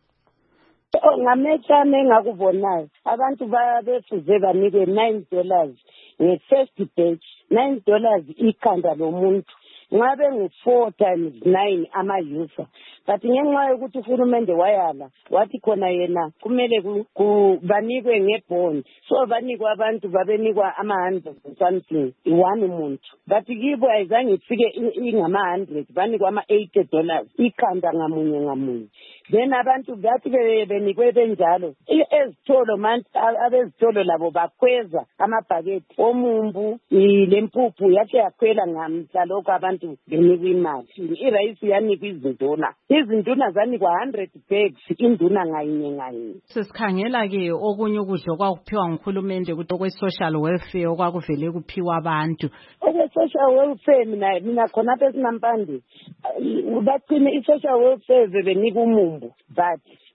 Ngamechame engakubonayo abantu babefuze banike nine dollars nge-first batch, nine dollars ikhanda lomuntu ngabe ngu-four times nine ama-user. But ngenxa yokuthi uhulumende wayala wathi khona yena kumele banikwe ngebond, so banikwa abantu babenikwa ama-hundred something one umuntu, but kibo ayizange ifike ingama-hundred, banikwa ama-eighty dollars ikhanda ngamunye ngamunye. Then abantu bathi benikwe benjalo ezitolo manje abezitolo labo bakhweza amabhaketi omumbu lempuphu yathi yakhwela ngamhlalokho abantu benikwa imali. Irayisi yanikwa izinduna, izinduna zanikwa one hundred bags induna ngayinye ngayinye. Sesikhangela ke okunye ukudla okwakuphiwa nguhulumende kwe social welfare okwakuvele kuphiwa abantu. Okwe social welfare mina mina khona phela sinampande bacine i social welfare bebenika umumbu, but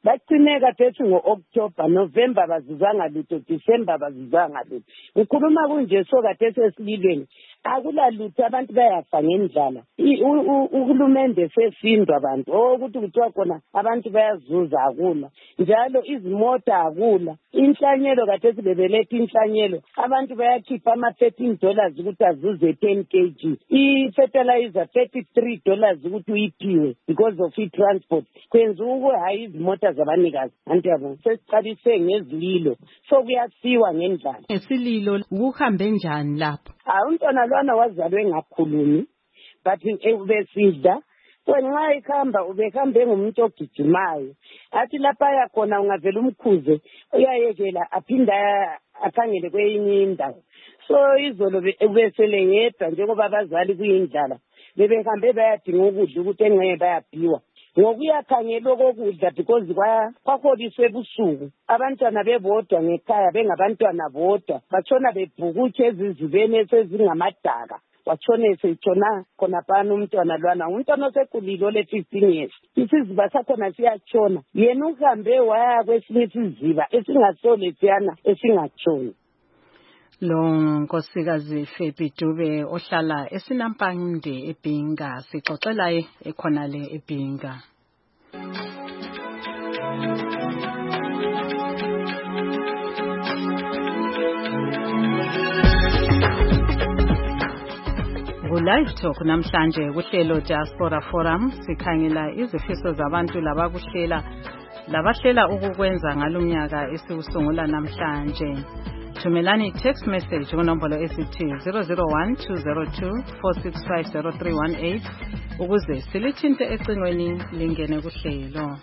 bagcine kathethi ngo-October, November bazuzanga lutho, December bazuzanga lutho. Ngikhuluma kunje so kathethi esililweni akulalutho abantu bayafa ngendlala. Uhulumende sesindwa abantu ukuthi kuthiwa khona abantu bayazuza akula, njalo izimota akula, inhlanyelo kathethi bebeletha inhlanyelo abantu bayakhipha ama-thirteen dollars ukuthi azuze ten kilograms, i-fertilizer thirty-three dollars ukuthi uyiphiwe because of i-transport. Kwenza ukuthi hayi izimota zabanikazi anti yabo sesiqalise ngezililo so kuyasiwa ngendlala. Ngesililo kuhambe njani lapho? Hayi umntwana lwana wazalwe ngakhulumi but ubesidla nxa ikhamba ubehambe ngumuntu ogijimayo, athi lapha yakhona ungavela umkhuze uyayekela aphinda akhangele kwenye indawo. So izolo ubesele yedwa njengoba abazali kuyindlala bebehambe bayadinga ukudla ukuthi engeke bayaphiwa ngokuyakhangelwa kokudla because kwaholiswe ebusuku abantwana bebodwa ngekhaya bengabantwana bodwa batshona bebhukutsha ezizibeni esezingamadaka watshone seyitshona khona phana umntwana lwana umntwana osekhulile ole fifteen years isiziba sakhona siyatshona yena uhambe waya kwesinye isiziba esingasole siyana esingatshoni. Lo nkosikazi Febi Dube ohlala esinampande eBhinga sixoxela ekhona le eBhinga. Live Talk namhlanje kuhlelo Diaspora Forum sikhangela izifiso zabantu labakuhlela labahlela ukukwenza ngalomnyaka esiusungula namhlanje. Thumelani text message kunombolo esithi zero zero one two zero two four six five zero three one eight ukuze silithinte ecingweni lingene kuhlelo.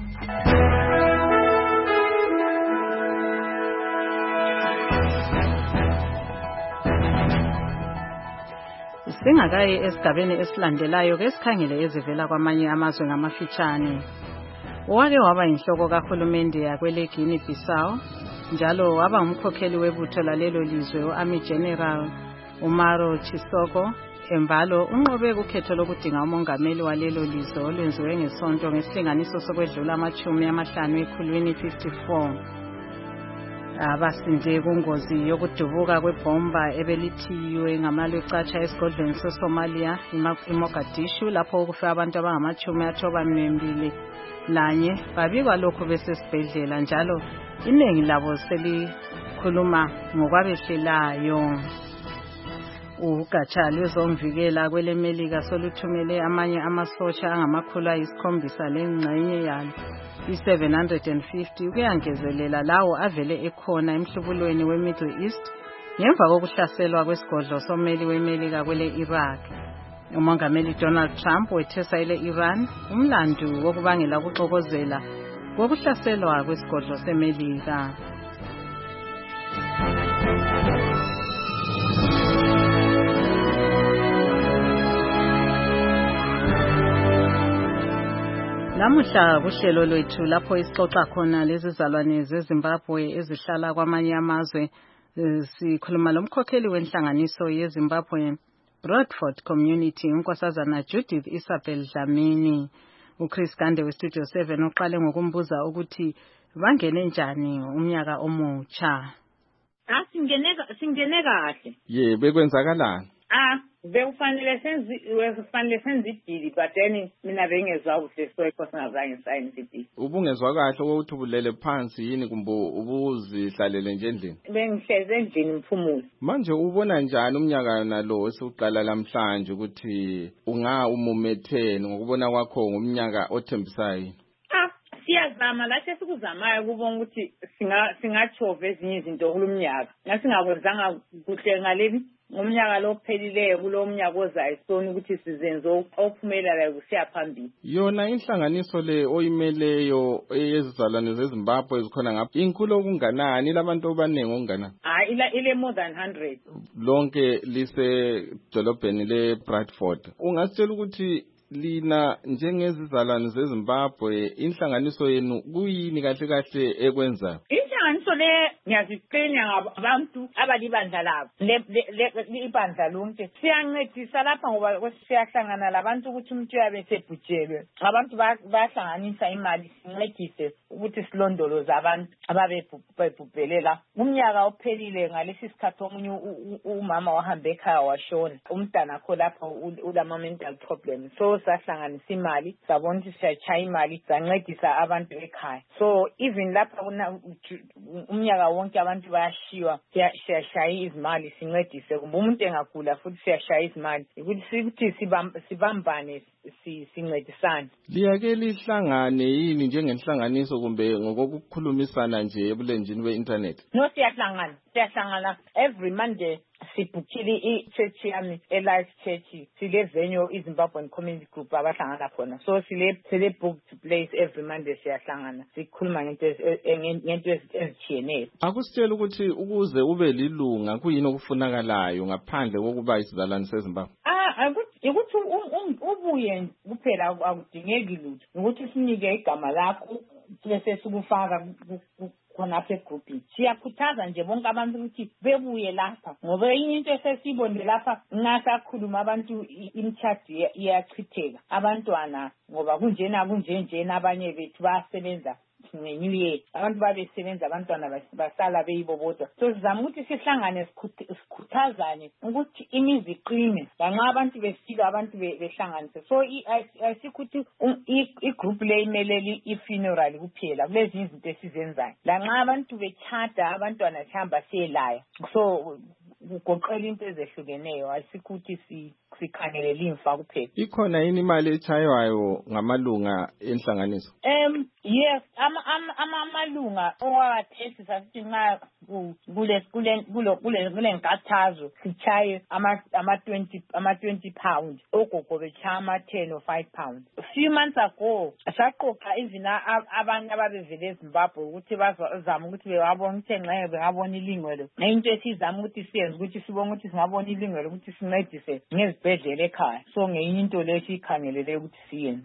Singakayi esigabeni esilandelayo ke sikhangele ezivela kwamanye amazwe ngamafitshane. Wake waba inhloko kahulumende yakwele Guinea Bissau njalo waba umkhokheli webutho lalelo lizwe u-Army General Umaro Chisoko Embalo unqobe ukhetho lokudinga umongameli walelo lizwe olwenziwe ngesonto ngesilinganiso sokwedlula amachumi amahlanu ekhulwini fifty-four. Abasinde kungozi yokudubuka kwebomba ebelithiwe ngamalwecatsha esigodlweni seSomalia iMogadishu lapho kufe abantu abangamachumi athoba nembili lanye babikwa lokho besesibhedlela njalo iningi labo selikhuluma ngokwabehlelayo. Ugatsha lwezomvikela kwelemelika soluthumele amanye amasosha angamakhulu ayisikhombisa lengxenye yalo i-seven hundred fifty ukuyangezelela lawo avele ekhona emhlubulweni we-Middle East ngemva kokuhlaselwa kwesigodlo sommeli wemelika kwele Iraq. Umongameli Donald Trump wethesa ile Iran umlandu wokubangela ukuxokozela kokuhlaselwa kwesigodlo semelika. Namuhla kuhlelo lwethu lapho isixoxa khona lezizalwane zeZimbabwe ezihlala kwamanye amazwe sikhuluma lomkhokheli wenhlanganiso yeZimbabwe Bradford Community unkosazana Judith Isabel Dlamini. uChris Gande weStudio seven uqale ngokumbuza ukuthi bangene njani umnyaka omutsha. Ah singeneka singene kahle. Ye bekwenzakalani? Ah bekufanele senzi bekufanele senzi idili but then mina bengezwa kuhle so ikho singazange sign idili. Ubungezwa kahle ukuthi ubulele phansi yini kumbe ubuzihlalele nje endlini? Bengihleze endlini mphumulo. Manje ubona njani umnyaka nalo esiqala namhlanje ukuthi unga umumetheni ngokubona kwakho ngomnyaka othembisayo? Ah siyazama la sesikuzamayo kubona ukuthi singa singachova ezinye izinto kulomnyaka. Ngasingakwenzanga kuhle ngaleli ngomnyaka lo phelileyo kulomnyaka ozayo sona ukuthi sizenze ophumelelayo kusiyaphambili. Yona inhlanganiso le oyimeleyo eyezizalwane zeZimbabwe ezikhona ngapha inkulu okunganani labantu abaningi ongana? Ah ila ile more than one hundred. Lonke lise dolobheni le Bradford. Ungasitshela ukuthi lina njengezizalwane zeZimbabwe inhlanganiso yenu kuyini kahle kahle ekwenza? Inhlanganiso into le ngiyaziqenya ngabantu abalibandla labo le ibandla lonke siyancedisa lapha ngoba siyahlangana labantu ukuthi umuntu uyabe sebhujelwe abantu bayahlanganisa imali sincedise ukuthi silondoloze abantu ababebhubhelela umnyaka ophelile ngalesi sikhathi omunye umama wahambe ekhaya washona umntana akho lapha ulama mental problem so sahlanganisa imali sabona ukuthi siyachaya imali sancedisa abantu ekhaya so even lapha umnyaka wonke abantu bayashiwa siyashaya izimali sincedise kumbe umuntu engagula futhi siyashaya izimali ukuthi sibambane sincedisane. Liyake lihlangane yini njengenhlanganiso kumbe ngokukhulumisana nje ebulenjini be-internet? No, siyahlangana siyahlangana every Monday sibhukhile i-church yami e-Life Church sile venue iZimbabwean Community Group abahlangana khona so sile sile booked place every Monday siyahlangana sikhuluma ngento ngento ezitshiyeneyo. Akusitshela ukuthi ukuze ube lilunga kuyini okufunakalayo ngaphandle kokuba isizalwane seZimbabwe? Ah ukuthi ubuye kuphela akudingeki lutho ukuthi sinike igama lakho bese sikufaka khonapha egroupini siyakhuthaza nje bonke abantu ukuthi bebuye lapha ngoba into esesibonde lapha ngasakhuluma abantu imithadi iyachitheka abantwana ngoba kunjena kunjenjena abanye bethu basebenza ngeNew Year abantu babesebenza abantwana basala beyibo bodwa so sizama ukuthi sihlangane sikhuthazane ukuthi imizi iqine lanxa abantu befika abantu behlanganise so ayisikuthi igroup le imeleli ifuneral kuphela kulezi izinto esizenzayo lanxa abantu bechata abantwana sihamba siyelaya so kugoqela into ezehlukeneyo ayisikuthi sikhangelela imfa kuphela. Ikhona yini imali echaywayo ngamalunga enhlanganiso? Um yes ama ama amalunga owathethi sathi nxa kule kule kule kule nkathazo sichaye ama ama twenty ama twenty pounds ogogo bechaya ama ten or five pounds. A few months ago saqoqa izina abantu ababevele eZimbabwe ukuthi bazama ukuthi bewabona ukuthi nxa bengabona ilingwelo into esizama ukuthi siyenze ukuthi sibone ukuthi singabona ilingwelo ukuthi sincedise ngezibhedlela ekhaya so ngeyinye into lesiyikhangelele ukuthi siyenze.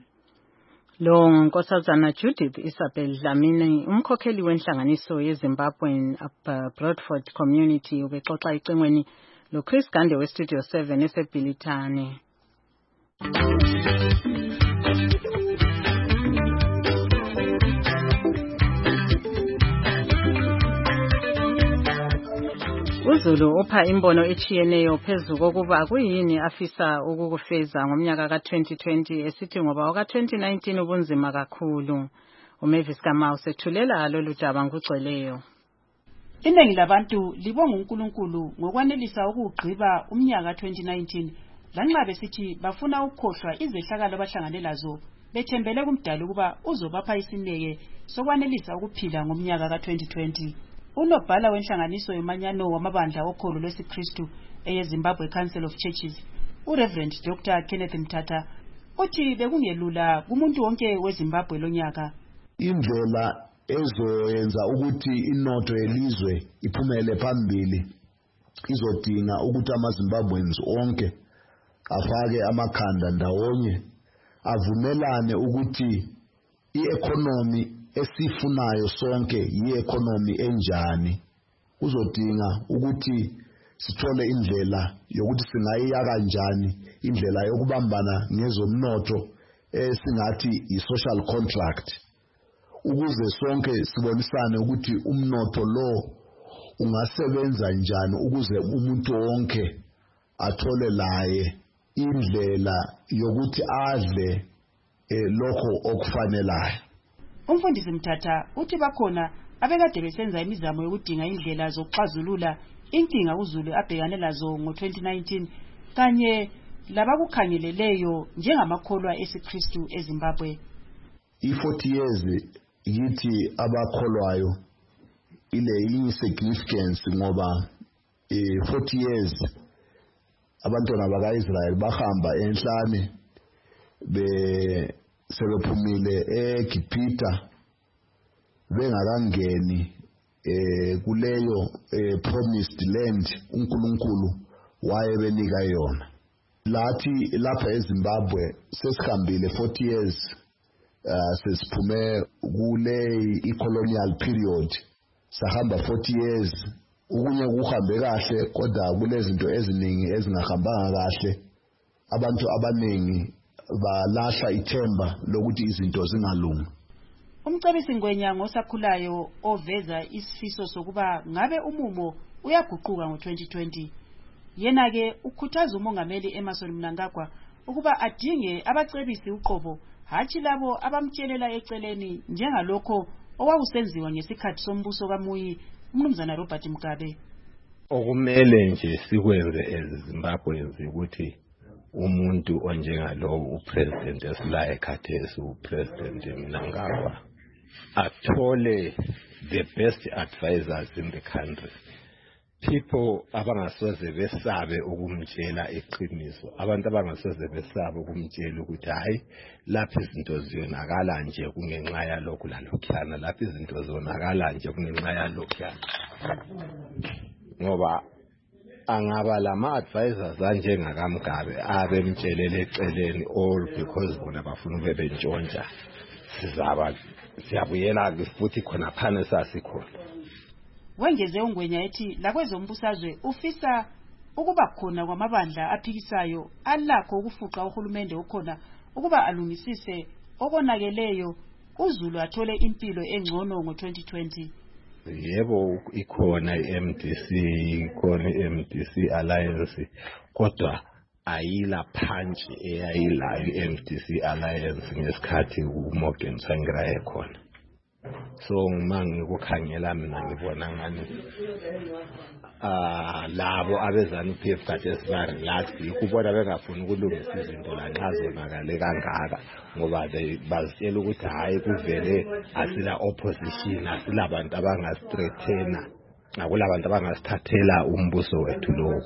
Lo Nkosazana Judith Isabel Dlamini umkhokheli wenhlanganiso yeZimbabwean Broadford Community ubexoxa icengweni lo Chris Gande we Studio seven eseBhilitane. uZulu upha imbono echiyeneyo phezu kokuba kuyini afisa ukukufeza ngomnyaka ka twenty twenty esithi ngoba waka twenty nineteen ubunzima kakhulu. uMavis Kamau sethulela lolu daba ngugcweleyo. Iningi labantu libonga uNkulunkulu ngokwanelisa ukugqiba umnyaka twenty nineteen lanxa besithi bafuna ukukhohlwa izehlakalo abahlangane lazo bethembele kumdali ukuba uzobapha isineke sokwanelisa ukuphila ngomnyaka ka twenty twenty. Unobhala wenhlanganiso yomanyano wamabandla okholo lwesiKristu eyeZimbabwe Council of Churches uReverend Doctor Kenneth Mthatha uthi bekungelula kumuntu wonke weZimbabwe lonyaka. Indlela ezoyenza ukuthi inotho yelizwe iphumele phambili izodinga ukuthi amaZimbabweans onke afake amakhanda ndawonye avumelane ukuthi i-economy esifunayo sonke yi-economy enjani uzodinga ukuthi sithole indlela yokuthi singayiya kanjani indlela yokubambana ngezomnotho esingathi i-social contract ukuze sonke sibonisane ukuthi umnotho lo ungasebenza njani ukuze umuntu wonke athole laye indlela yokuthi adle lokho okufanelayo. Umfundisi Mthatha uthi bakhona abekade besenza imizamo yokudinga indlela zokuxazulula inkinga uZulu abhekane lazo ngo twenty nineteen kanye labakukhangeleleyo njengamakholwa esiKristu eZimbabwe. I-forty years yithi abakholwayo ile yi-significance ngoba forty years abantwana baka-Israel bahamba enhlane be sebephumile eGibhita bengakangeni eh kuleyo promised land uNkulunkulu wayebenika yona. Lathi lapha eZimbabwe sesihambile forty years uh, sesiphume kule i-colonial period sahamba forty years ukunye kuhambe kahle kodwa kunezinto eziningi ezingahambanga kahle abantu abaningi balahla ithemba lokuthi izinto zingalungi. Umcebisi Ngwenya ngosakhulayo oveza isifiso sokuba ngabe umumo uyaguquka ngo twenty twenty. Yena ke ukhuthaza umongameli Emmerson Mnangagwa ukuba adinge abacebisi uqobo hathi labo abamtshelela eceleni njengalokho owakusenziwa ngesikhathi sombuso kaMuyi uMnumzana Robert Mugabe. Okumele nje sikwenze eZimbabwe ukuthi umuntu onjengalo upresident esilaye khathesi upresident Mnangagwa athole the best advisors in the country. People abangasoze besabe ukumtshela iqiniso, abantu abangasoze besabe ukumtshela ukuthi hayi lapha izinto ziyonakala nje kungenxa yalokhu lalokhana, lapha izinto zonakala nje kungenxa yalokhana. Ngoba angaba lama advisors anje ngakaMgabe abemtshelele eceleni all because bona bafuna ube bentshontsha. Sizaba siyabuyela futhi khona phana sasikhona. Wengeze uNgwenya ethi lakwezombusazwe ufisa ukuba khona kwamabandla aphikisayo alakho ukufuqa uhulumende okhona ukuba alungisise okonakeleyo uZulu athole impilo engcono ngo twenty twenty. Yebo ikhona i-M D C, ikhona i-M D C Alliance kodwa ayila punch eyayilayo i-M D C Alliance ngesikhathi uMorgan Tsvangirai ekhona. So mangi kukhangela mina ngibona ngani ah labo abezana P F kade sibari last ukubona bengafuni ukulungisa izinto la nxazonakale kangaka ngoba bazitshela ukuthi hayi kuvele asila opposition asila abantu abangastrethena akulabantu abangasithathela umbuso wethu lo.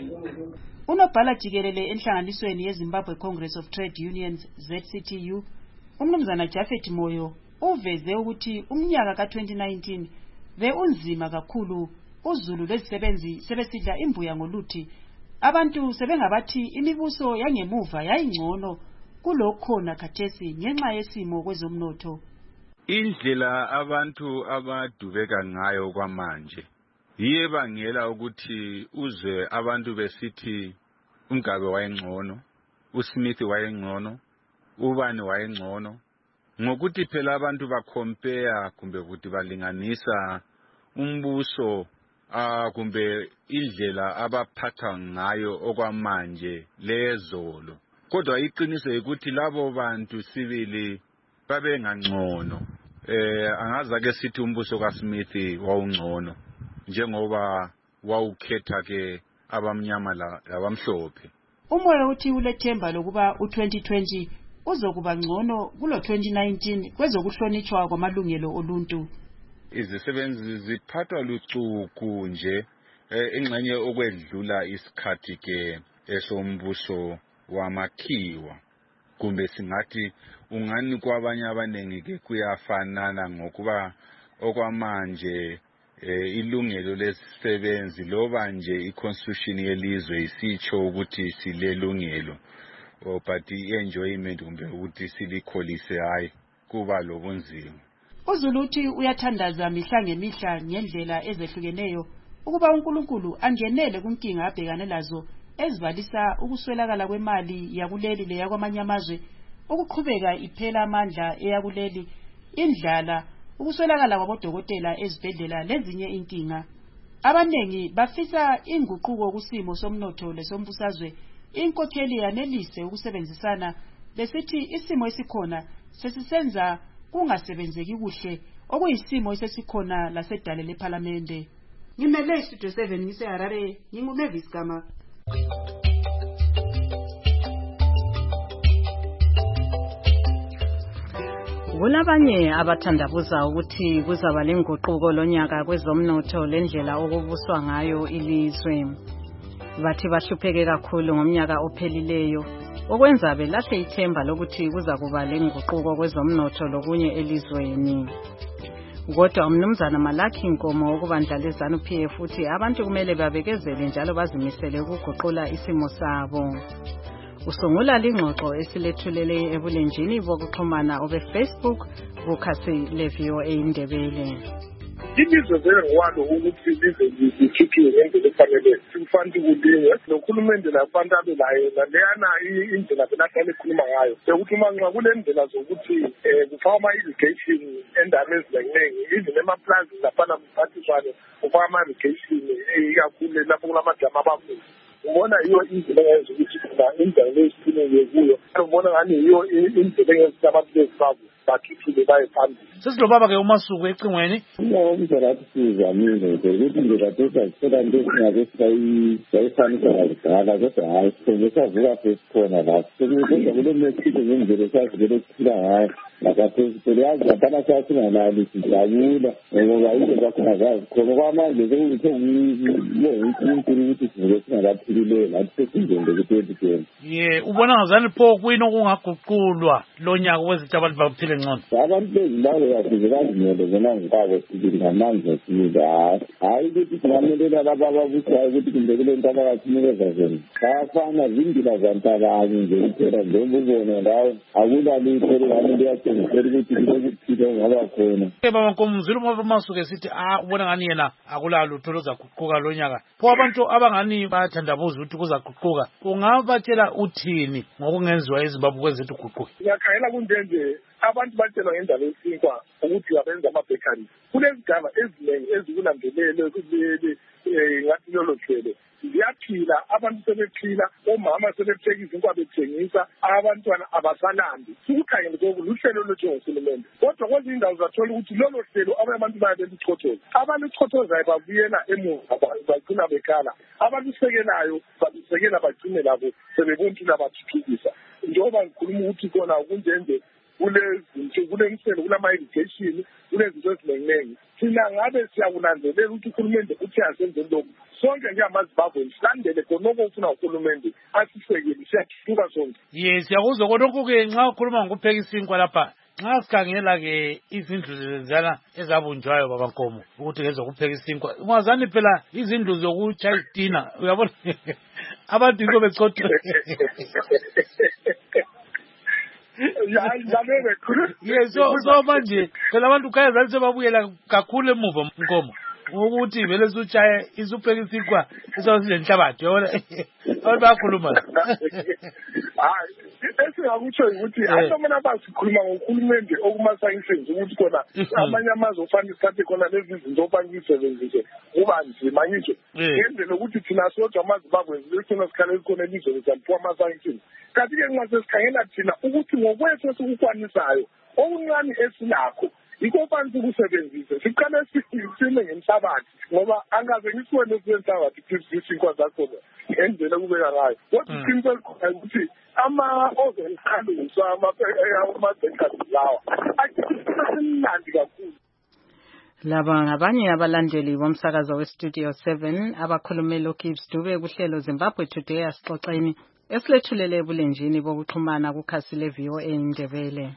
Unobhala jikelele enhlanganisweni yeZimbabwe Congress of Trade Unions Z C T U uMnumzana Japhet Moyo uveze ukuthi umnyaka ka twenty nineteen ve unzima kakhulu uZulu lezisebenzi sebesidla imbuya ngoluthi abantu sebengabathi imibuso yangemuva yayingcono kulokhona khathesi ngenxa yesimo kwezomnotho. Indlela abantu abadubeka ngayo kwamanje yiye bangela ukuthi uzwe abantu besithi uMgabe wayengcono, uSmith wayengcono, ubani wayengcono, ngokuthi phela abantu bacompare kumbe ukuthi balinganisa umbuso ah kumbe indlela abaphatha ngayo okwamanje lezolo. Kodwa iqiniso ukuthi labo bantu sibili babengangcono. Eh angaza ke sithi umbuso kaSmith wawungcono njengoba wawukhetha ke abamnyama labamhlophe. Umoya uthi ulethemba lokuba u twenty twenty uzokuba ngcono kulo twenty nineteen kwezokuhlonitshwa kwamalungelo oluntu. Izisebenzi ziphathwa lucuku nje engxenye okwedlula isikhathi ke esombuso wamakhiwa kumbe singathi ungani kwabanye abanengi ke kuyafanana ngokuba okwamanje ilungelo lesisebenzi loba nje iconstitution yelizwe isitsho ukuthi silelungelo but i-enjoyment kumbe ukuthi silikholise hayi kuba lobunzima. uZulu uthi uyathandaza mihla ngemihla ngendlela ezehlukeneyo ukuba uNkulunkulu angenele kunkinga abhekane lazo ezibalisa ukuswelakala kwemali yakuleli leyakwamanye amazwe, ukuqhubeka iphela amandla eyakuleli, indlala, ukuswelakala kwabodokotela ezibhedlela lezinye inkinga. Abanengi bafisa inguquko kusimo somnotho lesombusazwe, inkokheli yanelise ukusebenzisana besithi isimo esikhona sesisenza kungasebenzeki kuhle okuyisimo esesikhona lasedale leParliamente. Ngimele Studio seven ngise Harare, nginguMavis Gama. Kulabanye abathandabuza ukuthi kuzaba lenguquko lonyaka kwezomnotho lendlela okubuswa ngayo ilizwe. Bathi bahlupheke kakhulu ngomnyaka ophelileyo okwenza belahle ithemba lokuthi kuza kuba lenguquko kwezomnotho lokunye elizweni. Kodwa umnumzana Malaki Nkomo okubandla leZanu P F uthi abantu kumele babekezele njalo bazimisele ukuguqula isimo sabo. Usungula lingxoxo esilethulele ebulenjini bokuxhumana obe Facebook kukhasi le V O A Indebele. ilizwe vele ngwalo ukuthi lize likhiphiwe ngendlela efanele sifanele ukulinye nokhulumende labantu abe layo leyana indlela benahlale ekhuluma ngayo ukuthi uma nxa kule ndlela zokuthi um kufaka ama-irrigation endaweni eziningi even emaplazini laphana mphathiswane kufaka ama-irrigation ikakhulu lapho kulamadamu abakhulu ubona yiyo indlela engenza ukuthi khona indawo leziphineke kuyo ubona ngani yiyo indlela engenza abantu bezifabo bakhiphile baye phambili. Sesilobaba-ke uMasuku ecingweni. Indlela athi sizamile nje ukuthi indlela sesazithola into esingake sayifanisa ngakudala kodwa hayi sengesavuka sesikhona lapho kodwa kule mesiko ngendlela esazivele siphila ngayo nakaphezulu yazi laphana sasinganali sijabula ngoba into zakhona zazi khona kwamanje sekuyithe uNkulunkulu ukuthi sivuke singakaphilile nathi sesingende ku-twenty twenty. Ye ubona ngazani pho kuyini okungaguqulwa lo nyaka wezithi abantu baphile ngcono? Abantu bezimbabwe kahle bazimele bona ngikabo sibili ngamandla sibili hayi hayi ukuthi singamelela laba ababusayo ukuthi kumbe kule nto abakasinikeza zona bayafana zindlela zantabanye nje kuphela njengoba ubona ndawo akula lutho elingane liyatshengisela ukuthi kulokuphila ongaba khona. Baba Nkomzulu uMasuku esithi ah ubona ngani yena akula lutho lozaguquka lo nyaka pho abantu abangani bayathandabuza ukuthi kuzaguquka ungabatshela uthini ngokungenziwa eZimbabwe kwezethu uguquke? Ngiyakhayela kunjenje abantu batshelwa ngendaba yesinkwa ukuthi babenza ama-bakeries kulezigaba eziningi ezikulandelele ngathi lolo hlelo ziyaphila abantu sebephila omama sebepheka izinkwa bethengisa abantwana abasalambi sikukhangele koku luhlelo olunjengohulumende kodwa kwezinye indawo zathola ukuthi lolo hlelo abanye abantu baye beluchothoza abaluchothozayo babuyela emuva bagcina bekhala abalusekelayo balusekela bagcine labo sebebona ukuthi labathuthukisa njengoba ngikhuluma ukuthi kona kunjenje kulezinto kulemselo kulama-irrigation kulezinto eziningi thina ngabe siyakunanzelela ukuthi uhulumende uthi asenzeni lokhu sonke njengamaZimbabwe silandele khonoko ufuna uhulumende asisekele siyathuthuka sonke. Ye siyakuzwa kodwa-ke nxa ukhuluma ngokupheka isinkwa lapha nxa sikhangela-ke izindlu zezana ezabunjwayo baba Nkomo ukuthi ngezokupheka isinkwa ungazani phela izindlu zokutshaya itina uyabona abantu yiko bechothwe Yes, so so manje phela abantu khaya zali sebabuyela kakhulu emuva Nkomo ukuthi vele suchaya isupheka isinkwa isosile nhlabathi yabona abantu bayakhuluma hayi esingakutsho ukuthi asomana basikhuluma ngohulumende okumasayisensi ukuthi khona amanye amazwe ofanele sithathe khona lezi zinto ofanele kuba nzima ngisho ngendlela ukuthi thina sodwa amaZimbabwe lesona sikhale esikhona elizwe lezaliphiwa amasayisensi kanti-ke nxa sesikhangela thina ukuthi ngokwethu esikukwanisayo okuncane esinakho yikho fanele ukusebenzise siqale sime ngenhlabathi ngoba angaze ngisibone kulenhlabathi isinkwa zakhona ngendlela kubeka ngayo kodwa iqiniso elikhona ukuthi ama-ovenkaluso ama-bakeries lawa asemnandi kakhulu. Laba ngabanye abalandeli bomsakazo weStudio seven abakhulumela uKibbs Dube kuhlelo Zimbabwe Today asixoxeni esilethulele ebulenjini bokuxhumana kukhasi le-V O A Indebele.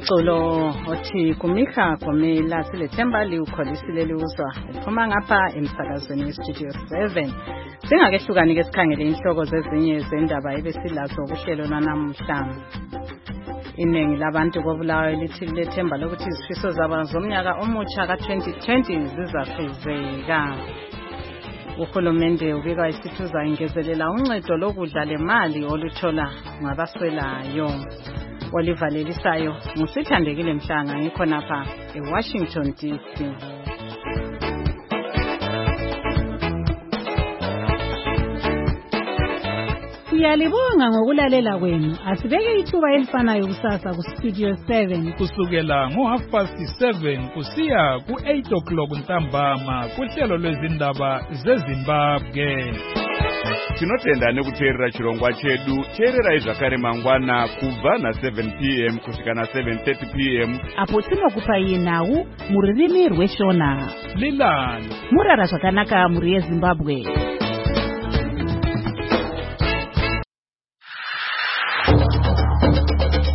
umculo othi kumikha komela silethemba liukholisile liuzwa liphuma ngapha emsakazweni westudio seven. Singakehlukani ke sikhangele inhloko zezinye zendaba ebesilazo kuhlelo lanamuhla. Iningi labantu kobulawayo lithi lethemba lokuthi izifiso zabo zomnyaka omutsha ka twenty twenty zizafezeka. Uhulumende ubika isithuza ingezelela uncedo lokudla lemali oluthola ngabaswelayo. Olivalelisayo ngusithandekile Mhlanga ngikhona lapha eWashington D C. Siyalibonga ngokulalela kwenu. Asibeke ithuba elifanayo kusasa ku Studio seven kusukela ngo half past seven kusiya ku eight o'clock ntambama kuhlelo lwezindaba zeZimbabwe. Tinotenda nekuteerera chirongwa chedu teerera izvakare mangwana kubva na seven p m kusvika na seven thirty p m apo tinokupa yenhau muririmi rweshona Lilani murara zvakanaka muri yeZimbabwe.